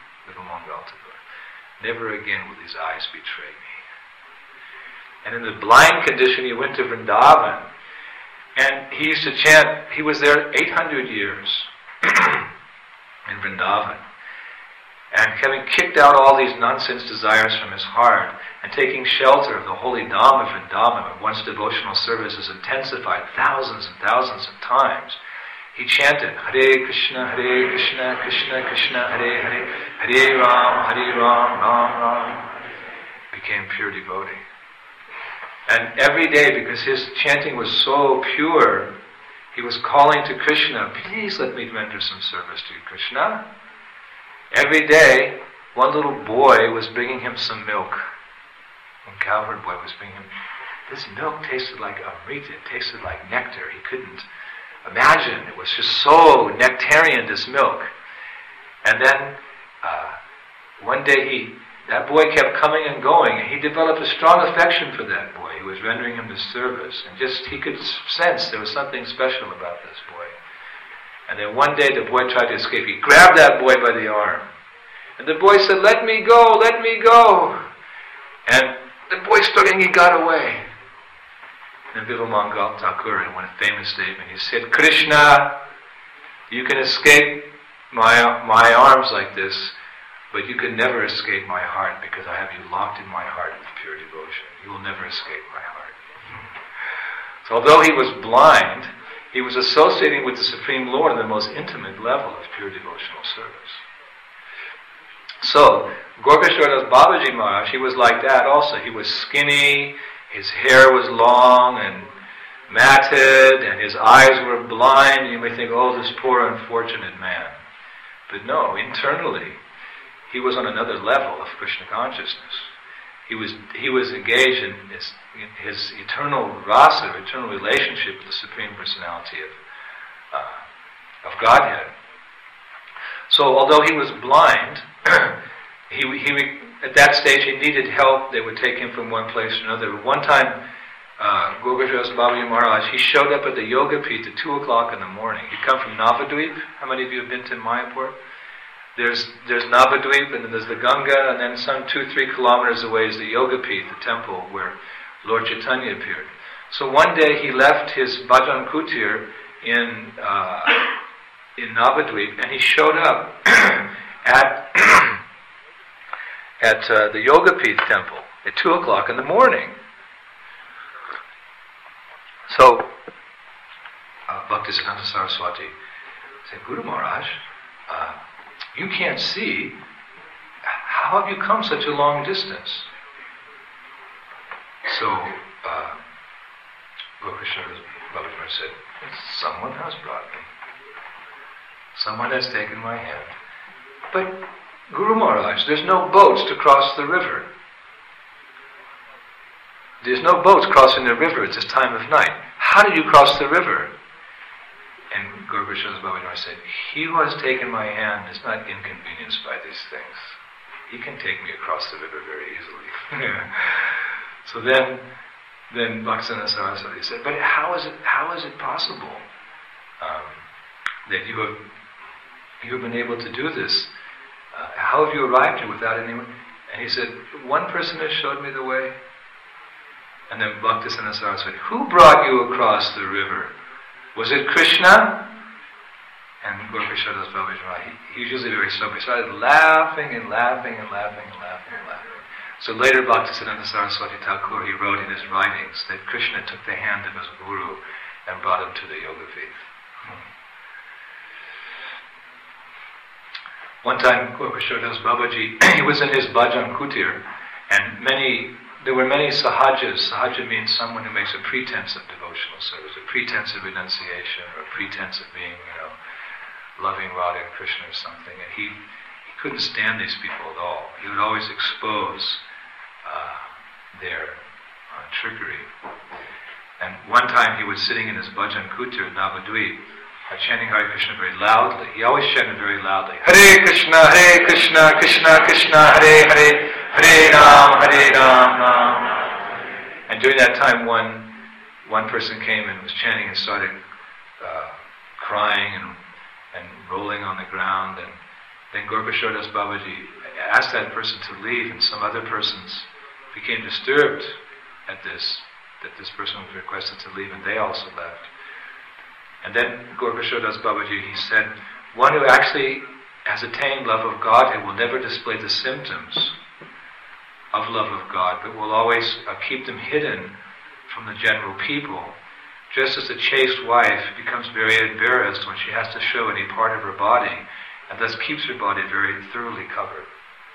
Never again will these eyes betray me. And in the blind condition, he went to Vrindavan, and he used to chant. He was there eight hundred years in Vrindavan, and having kicked out all these nonsense desires from his heart, and taking shelter of the holy Dham of Vrindavan, where one's devotional service is intensified thousands and thousands of times, he chanted, Hare Krishna, Hare Krishna, Krishna Krishna, Hare Hare, Hare Ram, Hare Ram, Ram Ram. Became pure devotee. And every day, because his chanting was so pure, he was calling to Krishna, please let me render some service to you, Krishna. Every day, one little boy was bringing him some milk. One cowherd boy was bringing him, this milk tasted like amrita, it tasted like nectar. He couldn't imagine. It was just so nectarian, this milk. And then, uh, one day he, that boy kept coming and going, and he developed a strong affection for that boy. He was rendering him this service, and just he could sense there was something special about this boy. And then one day the boy tried to escape. He grabbed that boy by the arm, and the boy said, "Let me go, let me go." And the boy started, and he got away. And Vivamangal Thakur, in one famous statement, he said, "Krishna, you can escape my my arms like this, but you can never escape my heart, because I have you locked in my heart with pure devotion. You will never escape my heart." So although he was blind, he was associating with the Supreme Lord on the most intimate level of pure devotional service. So, Gorkashwaradas Babaji Maharaj, he was like that also. He was skinny, his hair was long and matted, and his eyes were blind. You may think, oh, this poor unfortunate man. But no, internally, he was on another level of Krishna consciousness. He was he was engaged in his, in his eternal rasa, eternal relationship with the Supreme Personality of uh, of Godhead. So, although he was blind, he he at that stage he needed help. They would take him from one place to another. One time, uh, Gorkashwaradas Babaji Maharaj, he showed up at the Yoga Pit at two o'clock in the morning. He'd come from Navadvip. How many of you have been to Mayapur? There's there's Navadvip, and then there's the Ganga, and then some two, three kilometers away is the Yoga Pit, the temple where Lord Chaitanya appeared. So one day he left his Bhajan Kutir in uh, in Navadvip, and he showed up at at uh, the Yoga Pit temple at two o'clock in the morning. So uh, Bhaktisiddhanta Saraswati said, "Guru Maharaj, uh, you can't see. How have you come such a long distance?" So, uh, Gorkashwaradas Babaji Maharaj said, "Someone has brought me. Someone has taken my hand. But, Guru Maharaj, there's no boats to cross the river. There's no boats crossing the river at this time of night. How did you cross the river?" And Gorkashwaradas Babaji Maharaj said, "He who has taken my hand is not inconvenienced by these things. He can take me across the river very easily." So then, then Bhaktisiddhanta Saraswati said, "But how is it? How is it possible um, that you have you have been able to do this? Uh, how have you arrived here without anyone?" And he said, "One person has showed me the way." And then Bhaktisiddhanta Saraswati, "Who brought you across the river? Was it Krishna?" And Gorkashwaradas Babaji Maharaj, he, he was usually very sober. He started laughing and laughing and laughing and laughing and laughing. So later Bhaktisiddhanta Saraswati Thakur, he wrote in his writings that Krishna took the hand of his guru and brought him to the Yoga Pit. Hmm. One time Gorkashwaradas Babaji, he was in his Bhajan Kutir, and many There were many sahajas. Sahaja means someone who makes a pretense of devotional service, a pretense of renunciation, or a pretense of being, you know, loving Radha and Krishna or something. And he, he couldn't stand these people at all. He would always expose uh, their uh, trickery. And one time he was sitting in his Bhajan Kutir in Navadvip, uh, chanting Hare Krishna very loudly. He always chanted very loudly, Hare Krishna, Hare Krishna, Krishna Krishna, Hare Hare, Hare Ram, Hare Ram, Ram. And during that time, one one person came and was chanting and started uh, crying and and rolling on the ground. And then Gorkashwaradas Babaji asked that person to leave, and some other persons became disturbed at this, that this person was requested to leave, and they also left. And then Gorkashwaradas Babaji, he said, one who actually has attained love of God and will never display the symptoms of love of God, but will always uh, keep them hidden from the general people, Just as a chaste wife becomes very embarrassed when she has to show any part of her body, and thus keeps her body very thoroughly covered.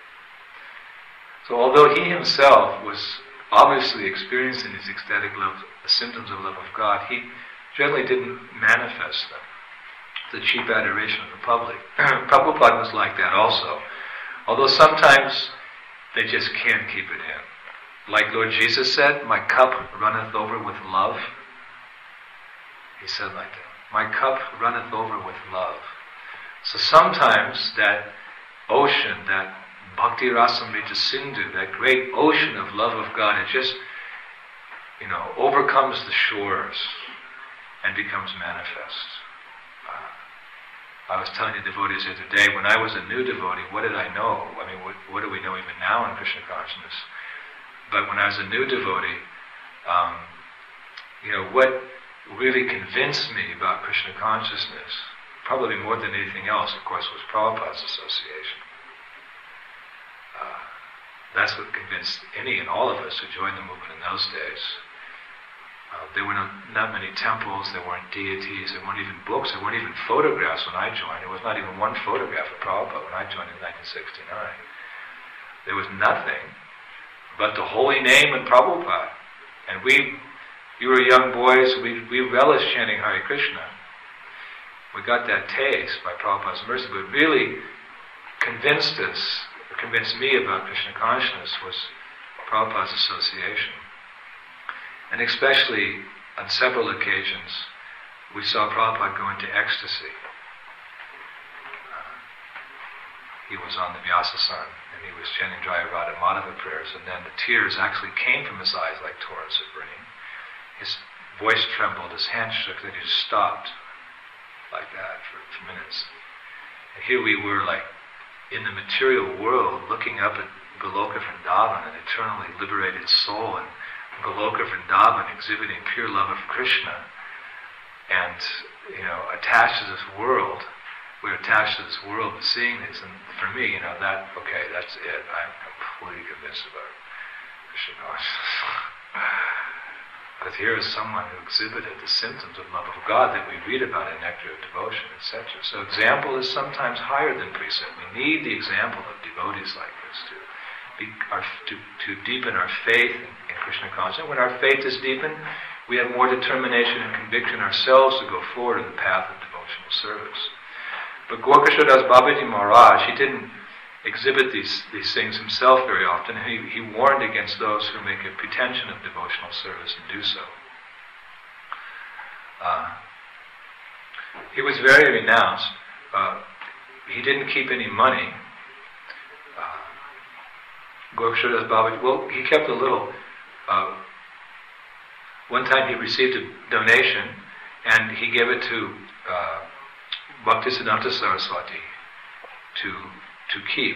So although he himself was obviously experiencing these ecstatic love, the symptoms of love of God, he generally didn't manifest them. The cheap adoration of the public. Prabhupada was like that also. Although sometimes they just can't keep it in. Like Lord Jesus said, my cup runneth over with love. He said like that. My cup runneth over with love. So sometimes that ocean, that Bhakti Rasamrita Sindhu, that great ocean of love of God, it just, you know, overcomes the shores and becomes manifest. Uh, I was telling the devotees the other day, when I was a new devotee, what did I know? I mean, what, what do we know even now in Krishna consciousness? But when I was a new devotee, um, you know, what really convinced me about Krishna consciousness, probably more than anything else, of course, was Prabhupada's association. Uh, that's what convinced any and all of us who joined the movement in those days. Uh, there were not, not many temples, there weren't deities, there weren't even books, there weren't even photographs when I joined. There was not even one photograph of Prabhupada when I joined in nineteen sixty-nine. There was nothing but the holy name and Prabhupada. And we, you were young boys, we, we relished chanting Hare Krishna. We got that taste by Prabhupada's mercy, but really convinced us, convinced me about Krishna consciousness was Prabhupada's association. And especially on several occasions, we saw Prabhupada go into ecstasy. Uh, he was on the Vyasa-san, and he was chanting Jaya Radha Madhava prayers, and then the tears actually came from his eyes like torrents of rain. His voice trembled, his hands shook, then he just stopped like that for, for minutes. And here we were like in the material world, looking up at Goloka Vrindavan, an eternally liberated soul, and Goloka Vrindavan exhibiting pure love of Krishna, and, you know, attached to this world. We're attached to this world, but seeing this, and for me, you know, that, okay, that's it. I'm completely convinced about Krishna consciousness. Because here is someone who exhibited the symptoms of love of God that we read about in Nectar of Devotion, et cetera. So example is sometimes higher than precept. We need the example of devotees like this to be our, to, to deepen our faith in, in Krishna consciousness. When our faith is deepened, we have more determination and conviction ourselves to go forward in the path of devotional service. But Gorkishore Das Babaji Maharaj, he didn't exhibit these, these things himself very often. He, he warned against those who make a pretension of devotional service and do so. Uh, he was very renounced. Uh, he didn't keep any money. Uh, Gorkishore Das Babaji, well, he kept a little. Uh, one time he received a donation and he gave it to uh, Bhaktisiddhanta Saraswati to to keep.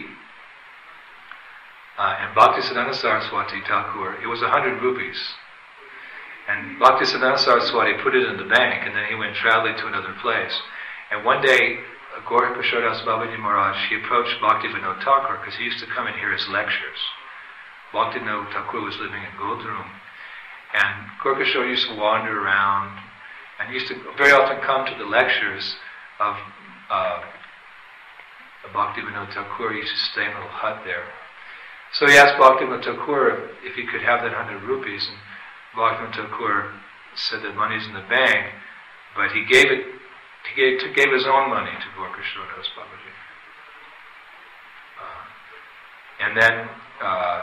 Uh, and Bhaktisiddhanta Saraswati Thakur, it was a hundred rupees. And Bhaktisiddhanta Saraswati put it in the bank, and then he went traveling to another place. And one day, Gorkishore Das Babaji Maharaj, he approached Bhaktivinoda Thakur, because he used to come and hear his lectures. Bhaktivinoda Thakur was living in Godrum, and Gorkishore used to wander around, and he used to very often come to the lectures of uh, Bhaktivinoda Thakur. He used to stay in a little hut there. So he asked Bhaktivinoda Thakur if he could have that hundred rupees, and Bhaktivinoda Thakur said that money's in the bank, but he gave it, he gave, to, gave his own money to Gorkishore Das Babaji. Uh, and then uh,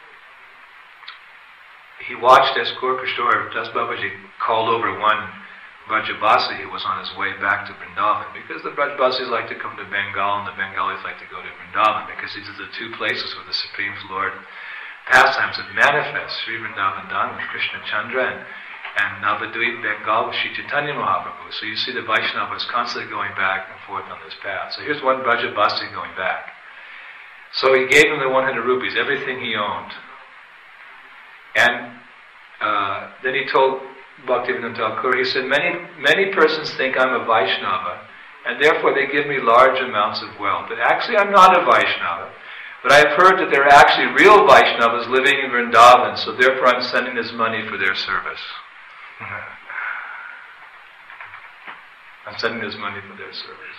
he watched as Gorkishore Das Babaji called over one Brajabasi who was on his way back to Vrindavan, because the Brajabasis like to come to Bengal and the Bengalis like to go to Vrindavan, because these are the two places where the Supreme Lord pastimes have manifest, Sri Vrindavan Dhan with Krishna Chandra, and, and Navadvip Bengal with Sri Chaitanya Mahaprabhu. So you see the Vaishnavas constantly going back and forth on this path. So here's one Brajabasi going back. So he gave him the one hundred rupees, everything he owned. And uh, then he told Bhaktivinoda Thakur, he said, many many persons think I'm a Vaishnava, and therefore they give me large amounts of wealth. But actually I'm not a Vaishnava. But I've heard that there are actually real Vaishnavas living in Vrindavan, so therefore I'm sending this money for their service. I'm sending this money for their service.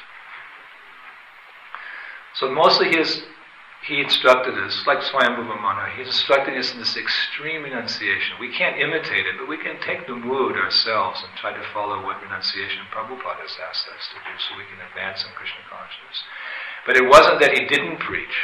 So mostly he, is, he instructed us, like Swayambhuva Manu, he's instructing us in this extreme renunciation. We can't imitate it, but we can take the mood ourselves and try to follow what renunciation Prabhupada has asked us to do so we can advance in Krishna consciousness. But it wasn't that he didn't preach.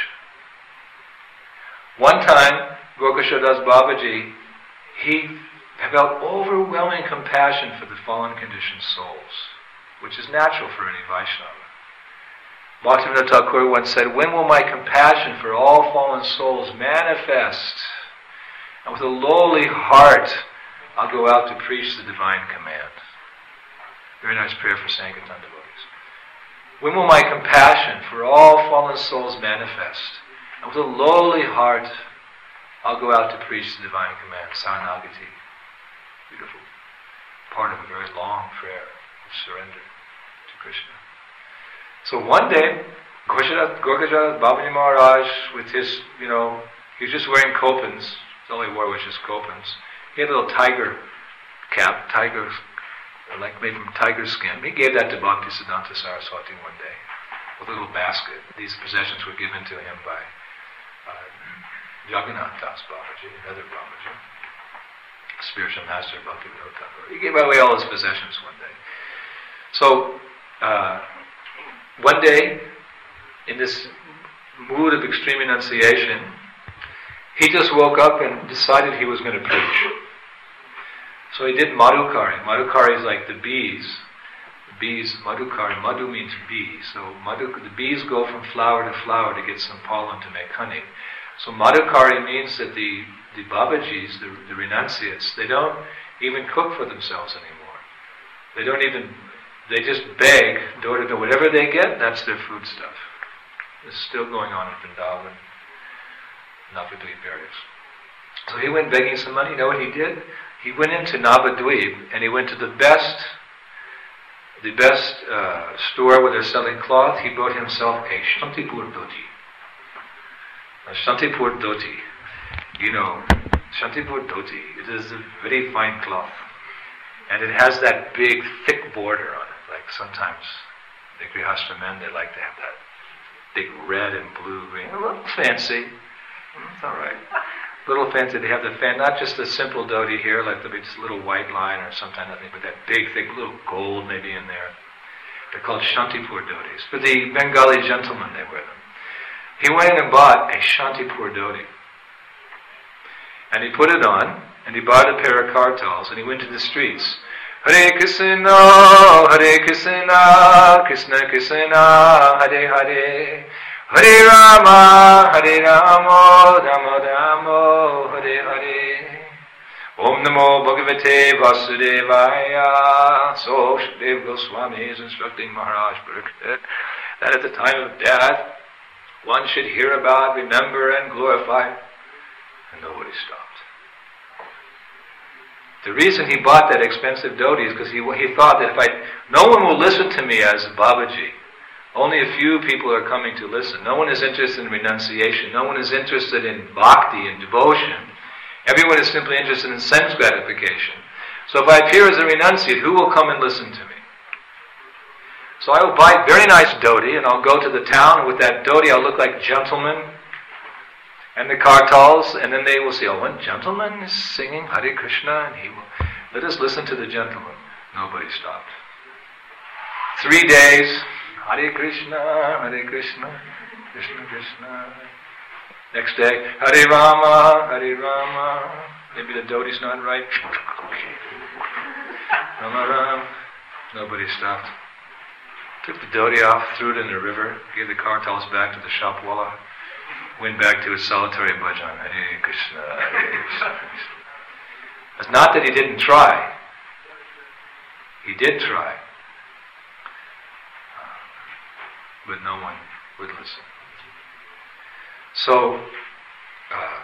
One time, Gorkha Das Babaji, he felt overwhelming compassion for the fallen conditioned souls, which is natural for any Vaishnava. Bhaktivinoda Thakur once said, "When will my compassion for all fallen souls manifest? And with a lowly heart, I'll go out to preach the divine command." Very nice prayer for Sankirtan devotees. When will my compassion for all fallen souls manifest? And with a lowly heart, I'll go out to preach the divine command. Saranagati. Beautiful. Part of a very long prayer of surrender to Krishna. So one day, Gorkha Babaji Maharaj, with his, you know, he was just wearing kopans. All he wore was just kopans. He had a little tiger cap, tiger, like made from tiger skin. He gave that to Bhaktisiddhanta Saraswati one day with a little basket. These possessions were given to him by uh, Jagannath Das Babaji, another Babaji, spiritual master of Bhaktivinoda Thakur. He gave away all his possessions one day. So, uh, one day, in this mood of extreme renunciation, he just woke up and decided he was going to preach. So he did Madhukari. Madhukari is like the bees. The bees, Madhukari, Madhu means bee. So madhu, the bees go from flower to flower to get some pollen to make honey. So Madhukari means that the, the Babajis, the, the renunciates, they don't even cook for themselves anymore. They don't even... They just beg door to door. Whatever they get, that's their food stuff. It's still going on in Vrindavan, Navadvip areas. So he went begging some money. You know what he did? He went into Navadvip and he went to the best, the best uh, store where they're selling cloth. He bought himself a Shantipur dhoti. A Shantipur dhoti. You know, Shantipur dhoti. It is a very fine cloth. And it has that big, thick border on it. Like sometimes the Grihastha men, they like to have that big red and blue, green. A little fancy. It's all right. A little fancy. They have the fan, not just a simple dhoti here, like there'll be just a little white line or sometimes nothing, but that big, thick, little gold maybe in there. They're called Shantipur dhotis. For the Bengali gentlemen, they wear them. He went and bought a Shantipur dhoti. And he put it on, and he bought a pair of kartals, and he went to the streets. Hare Krishna, Hare Krishna, Krishna Krishna, Hare Hare, Hare Rama, Hare Rama, Rama Rama, Hare Hare. Om Namo Bhagavate Vasudevaya. So Shukdev Goswami is instructing Maharaj Pariksit that at the time of death, one should hear about, remember, and glorify. And nobody stopped. The reason he bought that expensive dhoti is because he, he thought that if I, no one will listen to me as Babaji. Only a few people are coming to listen. No one is interested in renunciation. No one is interested in bhakti and devotion. Everyone is simply interested in sense gratification. So if I appear as a renunciate, who will come and listen to me? So I will buy a very nice dhoti and I'll go to the town, and with that dhoti I'll look like gentlemen and the kartals, and then they will say, oh, one gentleman is singing Hare Krishna, and he will, let us listen to the gentleman. Nobody stopped. Three days, Hare Krishna, Hare Krishna, Krishna Krishna. Next day, Hare Rama, Hare Rama. Maybe the dhoti's not right. Rama Ram. Nobody stopped. Took the dhoti off, threw it in the river, gave the kartals back to the shopwala, went back to his solitary bhajan. Hare Krishna, Hare Krishna. It's not that he didn't try. He did try. But no one would listen. So, uh,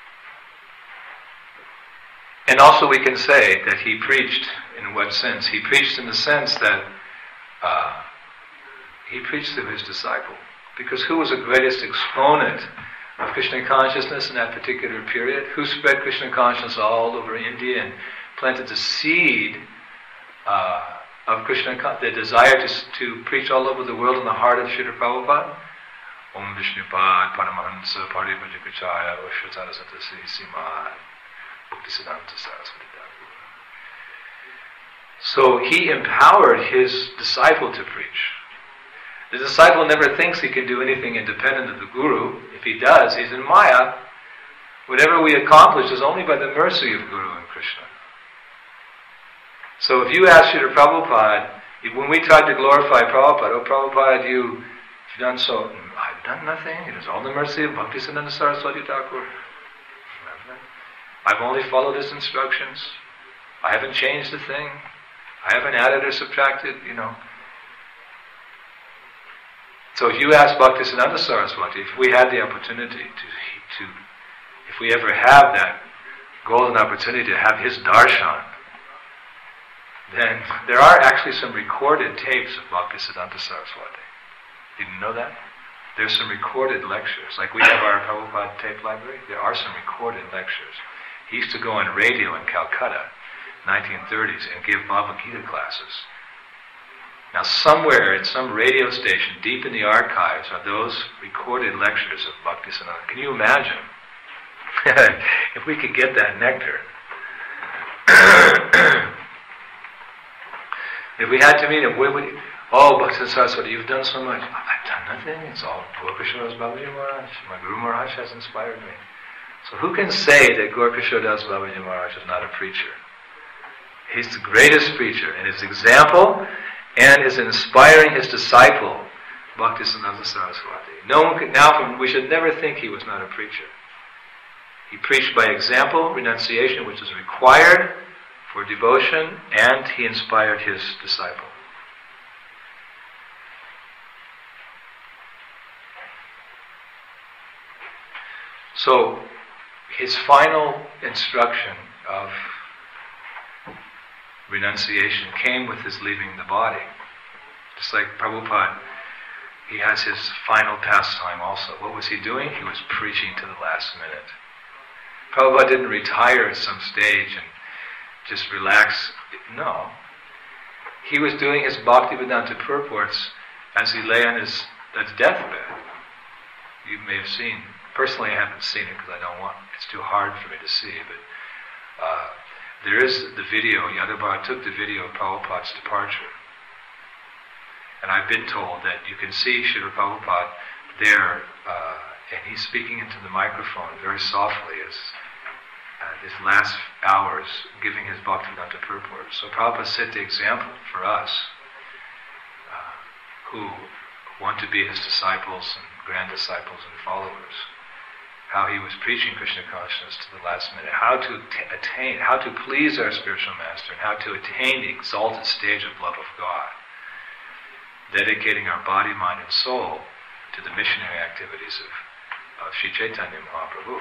and also we can say that he preached in what sense? He preached in the sense that uh, he preached to his disciple. Because who was the greatest exponent of Krishna consciousness in that particular period? Who spread Krishna consciousness all over India and planted the seed uh, of Krishna, the desire to, to preach all over the world in the heart of Srila Prabhupada. Om Vishnupad Paramahansa Parivajikachaya Vashatara Satasi Simad Bhaktisiddhanta Saraswati Thakur. So he empowered his disciple to preach. The disciple never thinks he can do anything independent of the Guru. If he does, he's in Maya. Whatever we accomplish is only by the mercy of Guru and Krishna. So if you ask Srila Prabhupada, if when we tried to glorify Prabhupada, oh Prabhupada, you, you've done so, I've done nothing, it is all the mercy of Bhaktisiddhanta Saraswati Thakur. I've only followed his instructions. I haven't changed a thing. I haven't added or subtracted, you know. So if you ask Bhaktisiddhanta Saraswati, if we had the opportunity to, to, if we ever have that golden opportunity to have his darshan, then there are actually some recorded tapes of Bhaktisiddhanta Saraswati. Did you know that? There's some recorded lectures. Like we have our Prabhupada tape library, there are some recorded lectures. He used to go on radio in Calcutta, nineteen thirties, and give Bhagavad Gita classes. Now somewhere in some radio station deep in the archives are those recorded lectures of Bhaktisiddhanta. Can you imagine? If we could get that nectar. If we had to meet him, we would, oh, Bhaktisiddhanta Saraswati, you've done so much. I've done nothing. It's all Gaurkishore Das Babaji Maharaj. My Guru Maharaj has inspired me. So who can say that Gaurkishore Das Babaji Maharaj is not a preacher? He's the greatest preacher, and his example and his inspiring his disciple, Bhaktisiddhanta Saraswati. No one could, now from, we should never think he was not a preacher. He preached by example, renunciation, which is required for devotion, and he inspired his disciple. So, his final instruction of renunciation came with his leaving the body. Just like Prabhupada, he has his final pastime also. What was he doing? He was preaching to the last minute. Prabhupada didn't retire at some stage and just relax. No. He was doing his Bhaktivedanta purports as he lay on his, his deathbed. You may have seen. Personally, I haven't seen it because I don't want, it's too hard for me to see, but uh, there is the video. Yadabhara took the video of Prabhupada's departure. And I've been told that you can see Srila Prabhupada there, uh, and he's speaking into the microphone very softly as uh, his last hours, giving his Bhaktivedanta purport. So Prabhupada set the example for us uh, who want to be his disciples and grand disciples and followers. How he was preaching Krishna consciousness to the last minute, how to t- attain, how to please our spiritual master, and how to attain the exalted stage of love of God, dedicating our body, mind, and soul to the missionary activities of, of Sri Chaitanya Mahaprabhu.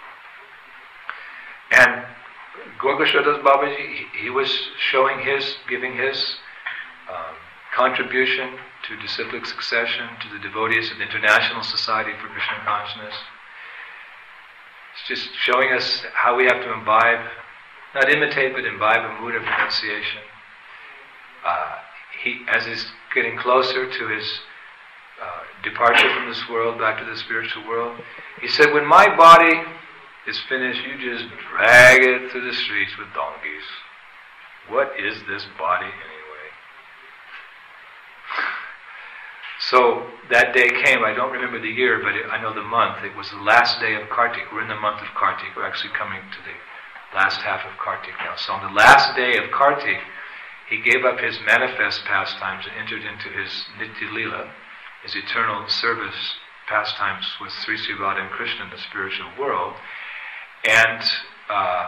And Gaurkishore Das Babaji, he, he was showing his, giving his um, contribution to disciplic succession, to the devotees of the International Society for Krishna Consciousness. It's just showing us how we have to imbibe, not imitate, but imbibe a mood of renunciation. Uh, he, as he's getting closer to his uh, departure from this world, back to the spiritual world, he said, when my body is finished, you just drag it through the streets with donkeys. What is this body anyway? So that day came, I don't remember the year, but it, I know the month. It was the last day of Kartik. We're in the month of Kartik. We're actually coming to the last half of Kartik now. So on the last day of Kartik, he gave up his manifest pastimes and entered into his Nitya Lila, his eternal service pastimes with Sri Sri Radha and Krishna in the spiritual world. And uh,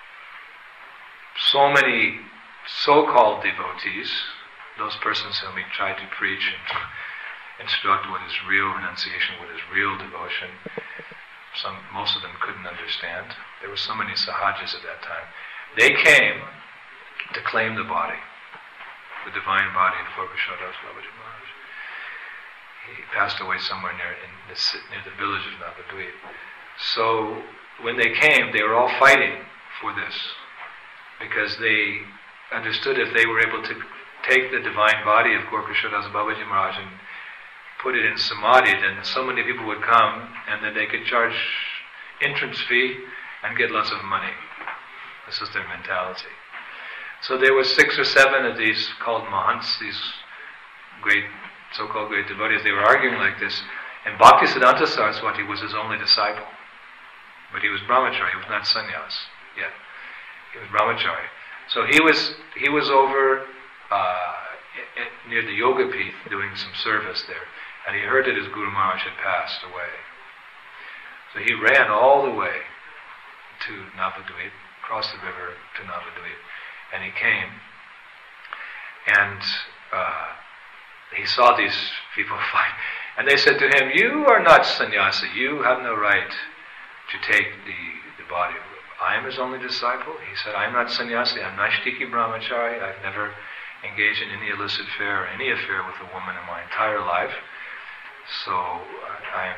so many so-called devotees, those persons whom he tried to preach and instruct what is real renunciation, what is real devotion, some, most of them couldn't understand. There were so many sahajas at that time. They came to claim the body, the divine body of Gaurkishore Das Babaji Maharaj. He passed away somewhere near in the, near the village of Navadvip. So when they came, they were all fighting for this, because they understood if they were able to take the divine body of Gorkashodas Babaji Maharaj and put it in samadhi, then so many people would come and then they could charge entrance fee and get lots of money. This is their mentality. So there were six or seven of these called Mahants, these great, so-called great devotees. They were arguing like this. And Bhaktisiddhanta Saraswati was his only disciple. But he was brahmachari, he was not sannyas yet. He was brahmachari. So he was he was over uh, near the Yoga Peeth doing some service there. And he heard that his Guru Maharaj had passed away. So he ran all the way to Navadvip, crossed the river to Navadvip, and he came. And uh, he saw these people fight. And they said to him, "You are not sannyasi, you have no right to take the, the body. I am his only disciple." He said, "I am not sannyasi, I am Naishtiki brahmachari, I've never engaged in any illicit affair or any affair with a woman in my entire life. So uh, I am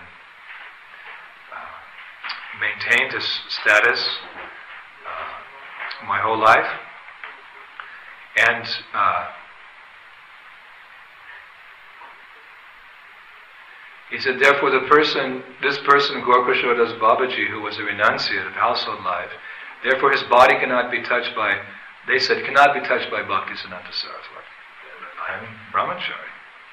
uh, maintained this status uh, my whole life." And uh, he said, therefore the person, this person, Gorkashodas Babaji, who was a renunciate of household life, therefore his body cannot be touched by, they said, cannot be touched by Bhaktisiddhanta Saraswati. I am brahmachari.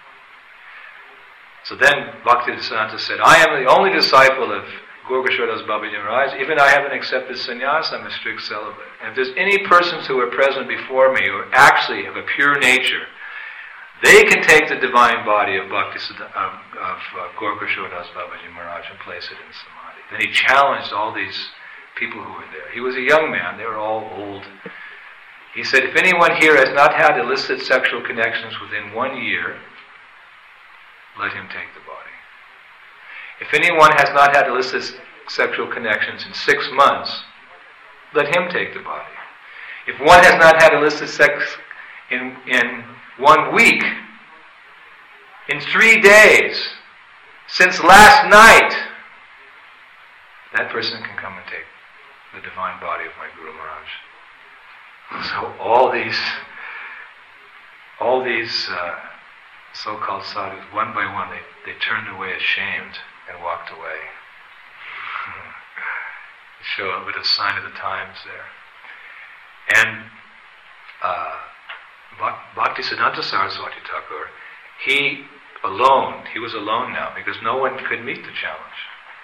So then Bhaktisiddhanta said, I am the only disciple of Gorkashodas Babaji Maharaj. Even I haven't accepted sannyas, I'm a strict celibate. And if there's any persons who were present before me who actually have a pure nature, they can take the divine body of Bhaktisiddhanta, of, of uh, Gorkashodas Babaji Maharaj and place it in samadhi. Then he challenged all these people who were there. He was a young man, they were all old. He said, if anyone here has not had illicit sexual connections within one year, let him take the body. If anyone has not had illicit sexual connections in six months, let him take the body. If one has not had illicit sex in, in one week, in three days, since last night, that person can come and take the divine body of my Guru Maharaj. So all these, all these uh, so-called sadhus, one by one, they, they turned away ashamed and walked away. Show a bit of sign of the times there. And uh, Bhaktisiddhanta Saraswati Thakur, he alone, he was alone now because no one could meet the challenge.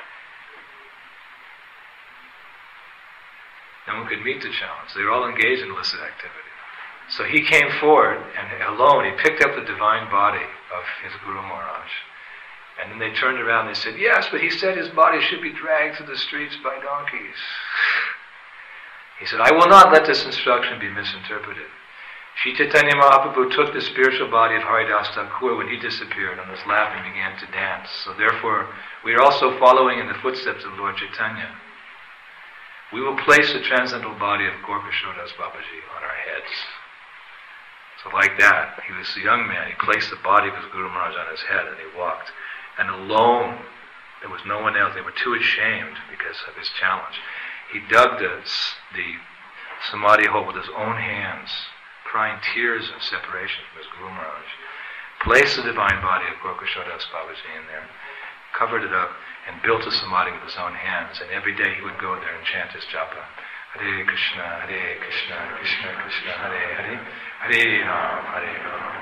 No one could meet the challenge. They were all engaged in illicit activity. So he came forward and alone, he picked up the divine body of his Guru Maharaj. And then they turned around and they said, yes, but he said his body should be dragged through the streets by donkeys. He said, I will not let this instruction be misinterpreted. Shri Chaitanya Mahaprabhu took the spiritual body of Haridas Thakur when he disappeared on his lap and began to dance. So therefore, we are also following in the footsteps of Lord Chaitanya. We will place the transcendental body of Gorkashodas Babaji on our heads. So like that, he was a young man, he placed the body of his Guru Maharaj on his head and he walked. And alone, there was no one else. They were too ashamed because of his challenge. He dug the, the samadhi hole with his own hands, crying tears of separation from his Guru Maharaj. Placed the divine body of Gorkashodas Babaji in there, covered it up, and built a samadhi with his own hands. And every day he would go there and chant his japa. Hare Krishna, Hare Krishna, Krishna Krishna, Hare Hare, Hare Ram, Hare Ram.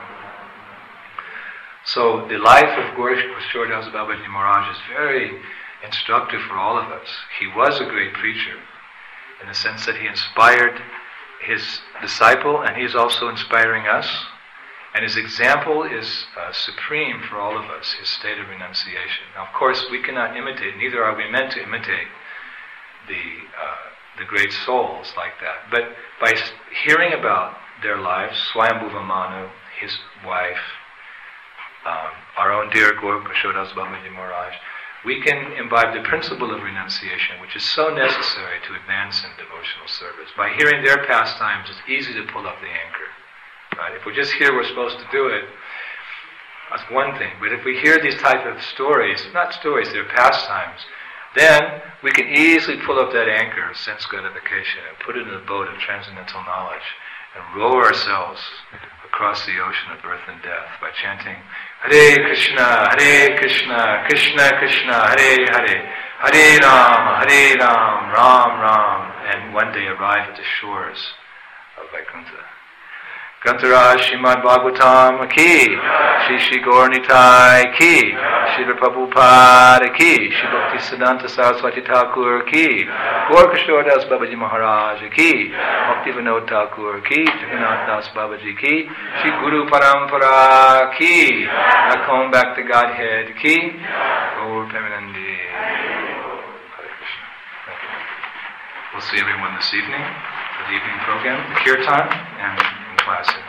So the life of Gorkashodas Babaji Maharaj is very instructive for all of us. He was a great preacher in the sense that he inspired his disciple and he's also inspiring us. And his example is uh, supreme for all of us, his state of renunciation. Now, of course, we cannot imitate, neither are we meant to imitate the uh, the great souls like that. But by hearing about their lives, Swayambhuva Manu, his wife, um, our own dear Gorkashodas Babaji Maharaj, we can imbibe the principle of renunciation, which is so necessary to advance in devotional service. By hearing their pastimes, it's easy to pull up the anchor. Right? If we just hear we're supposed to do it, that's one thing. But if we hear these type of stories, not stories, they're pastimes, then we can easily pull up that anchor of sense gratification and put it in the boat of transcendental knowledge and row ourselves across the ocean of birth and death by chanting Hare Krishna, Hare Krishna, Krishna Krishna, Hare Hare, Hare Ram, Hare Ram, Ram Ram, and one day arrive at the shores of Vaikuntha. Grantaraj Srimad Bhagavatam ki, Shri Shri Gaur Nitai ki, Srila Prabhupada ki, Shri Bhaktisiddhanta Saraswati Thakur ki, Gaur Kishore Das Babaji Maharaj ki, Bhakti Vinod Thakur ki, Jagannath Das Babaji ki, Shri Guru Parampara ki, I come back to Godhead ki, Gaur Premanandi. Hare Krishna. Thank you. We'll see everyone this evening for the evening program, the kirtan, and in class.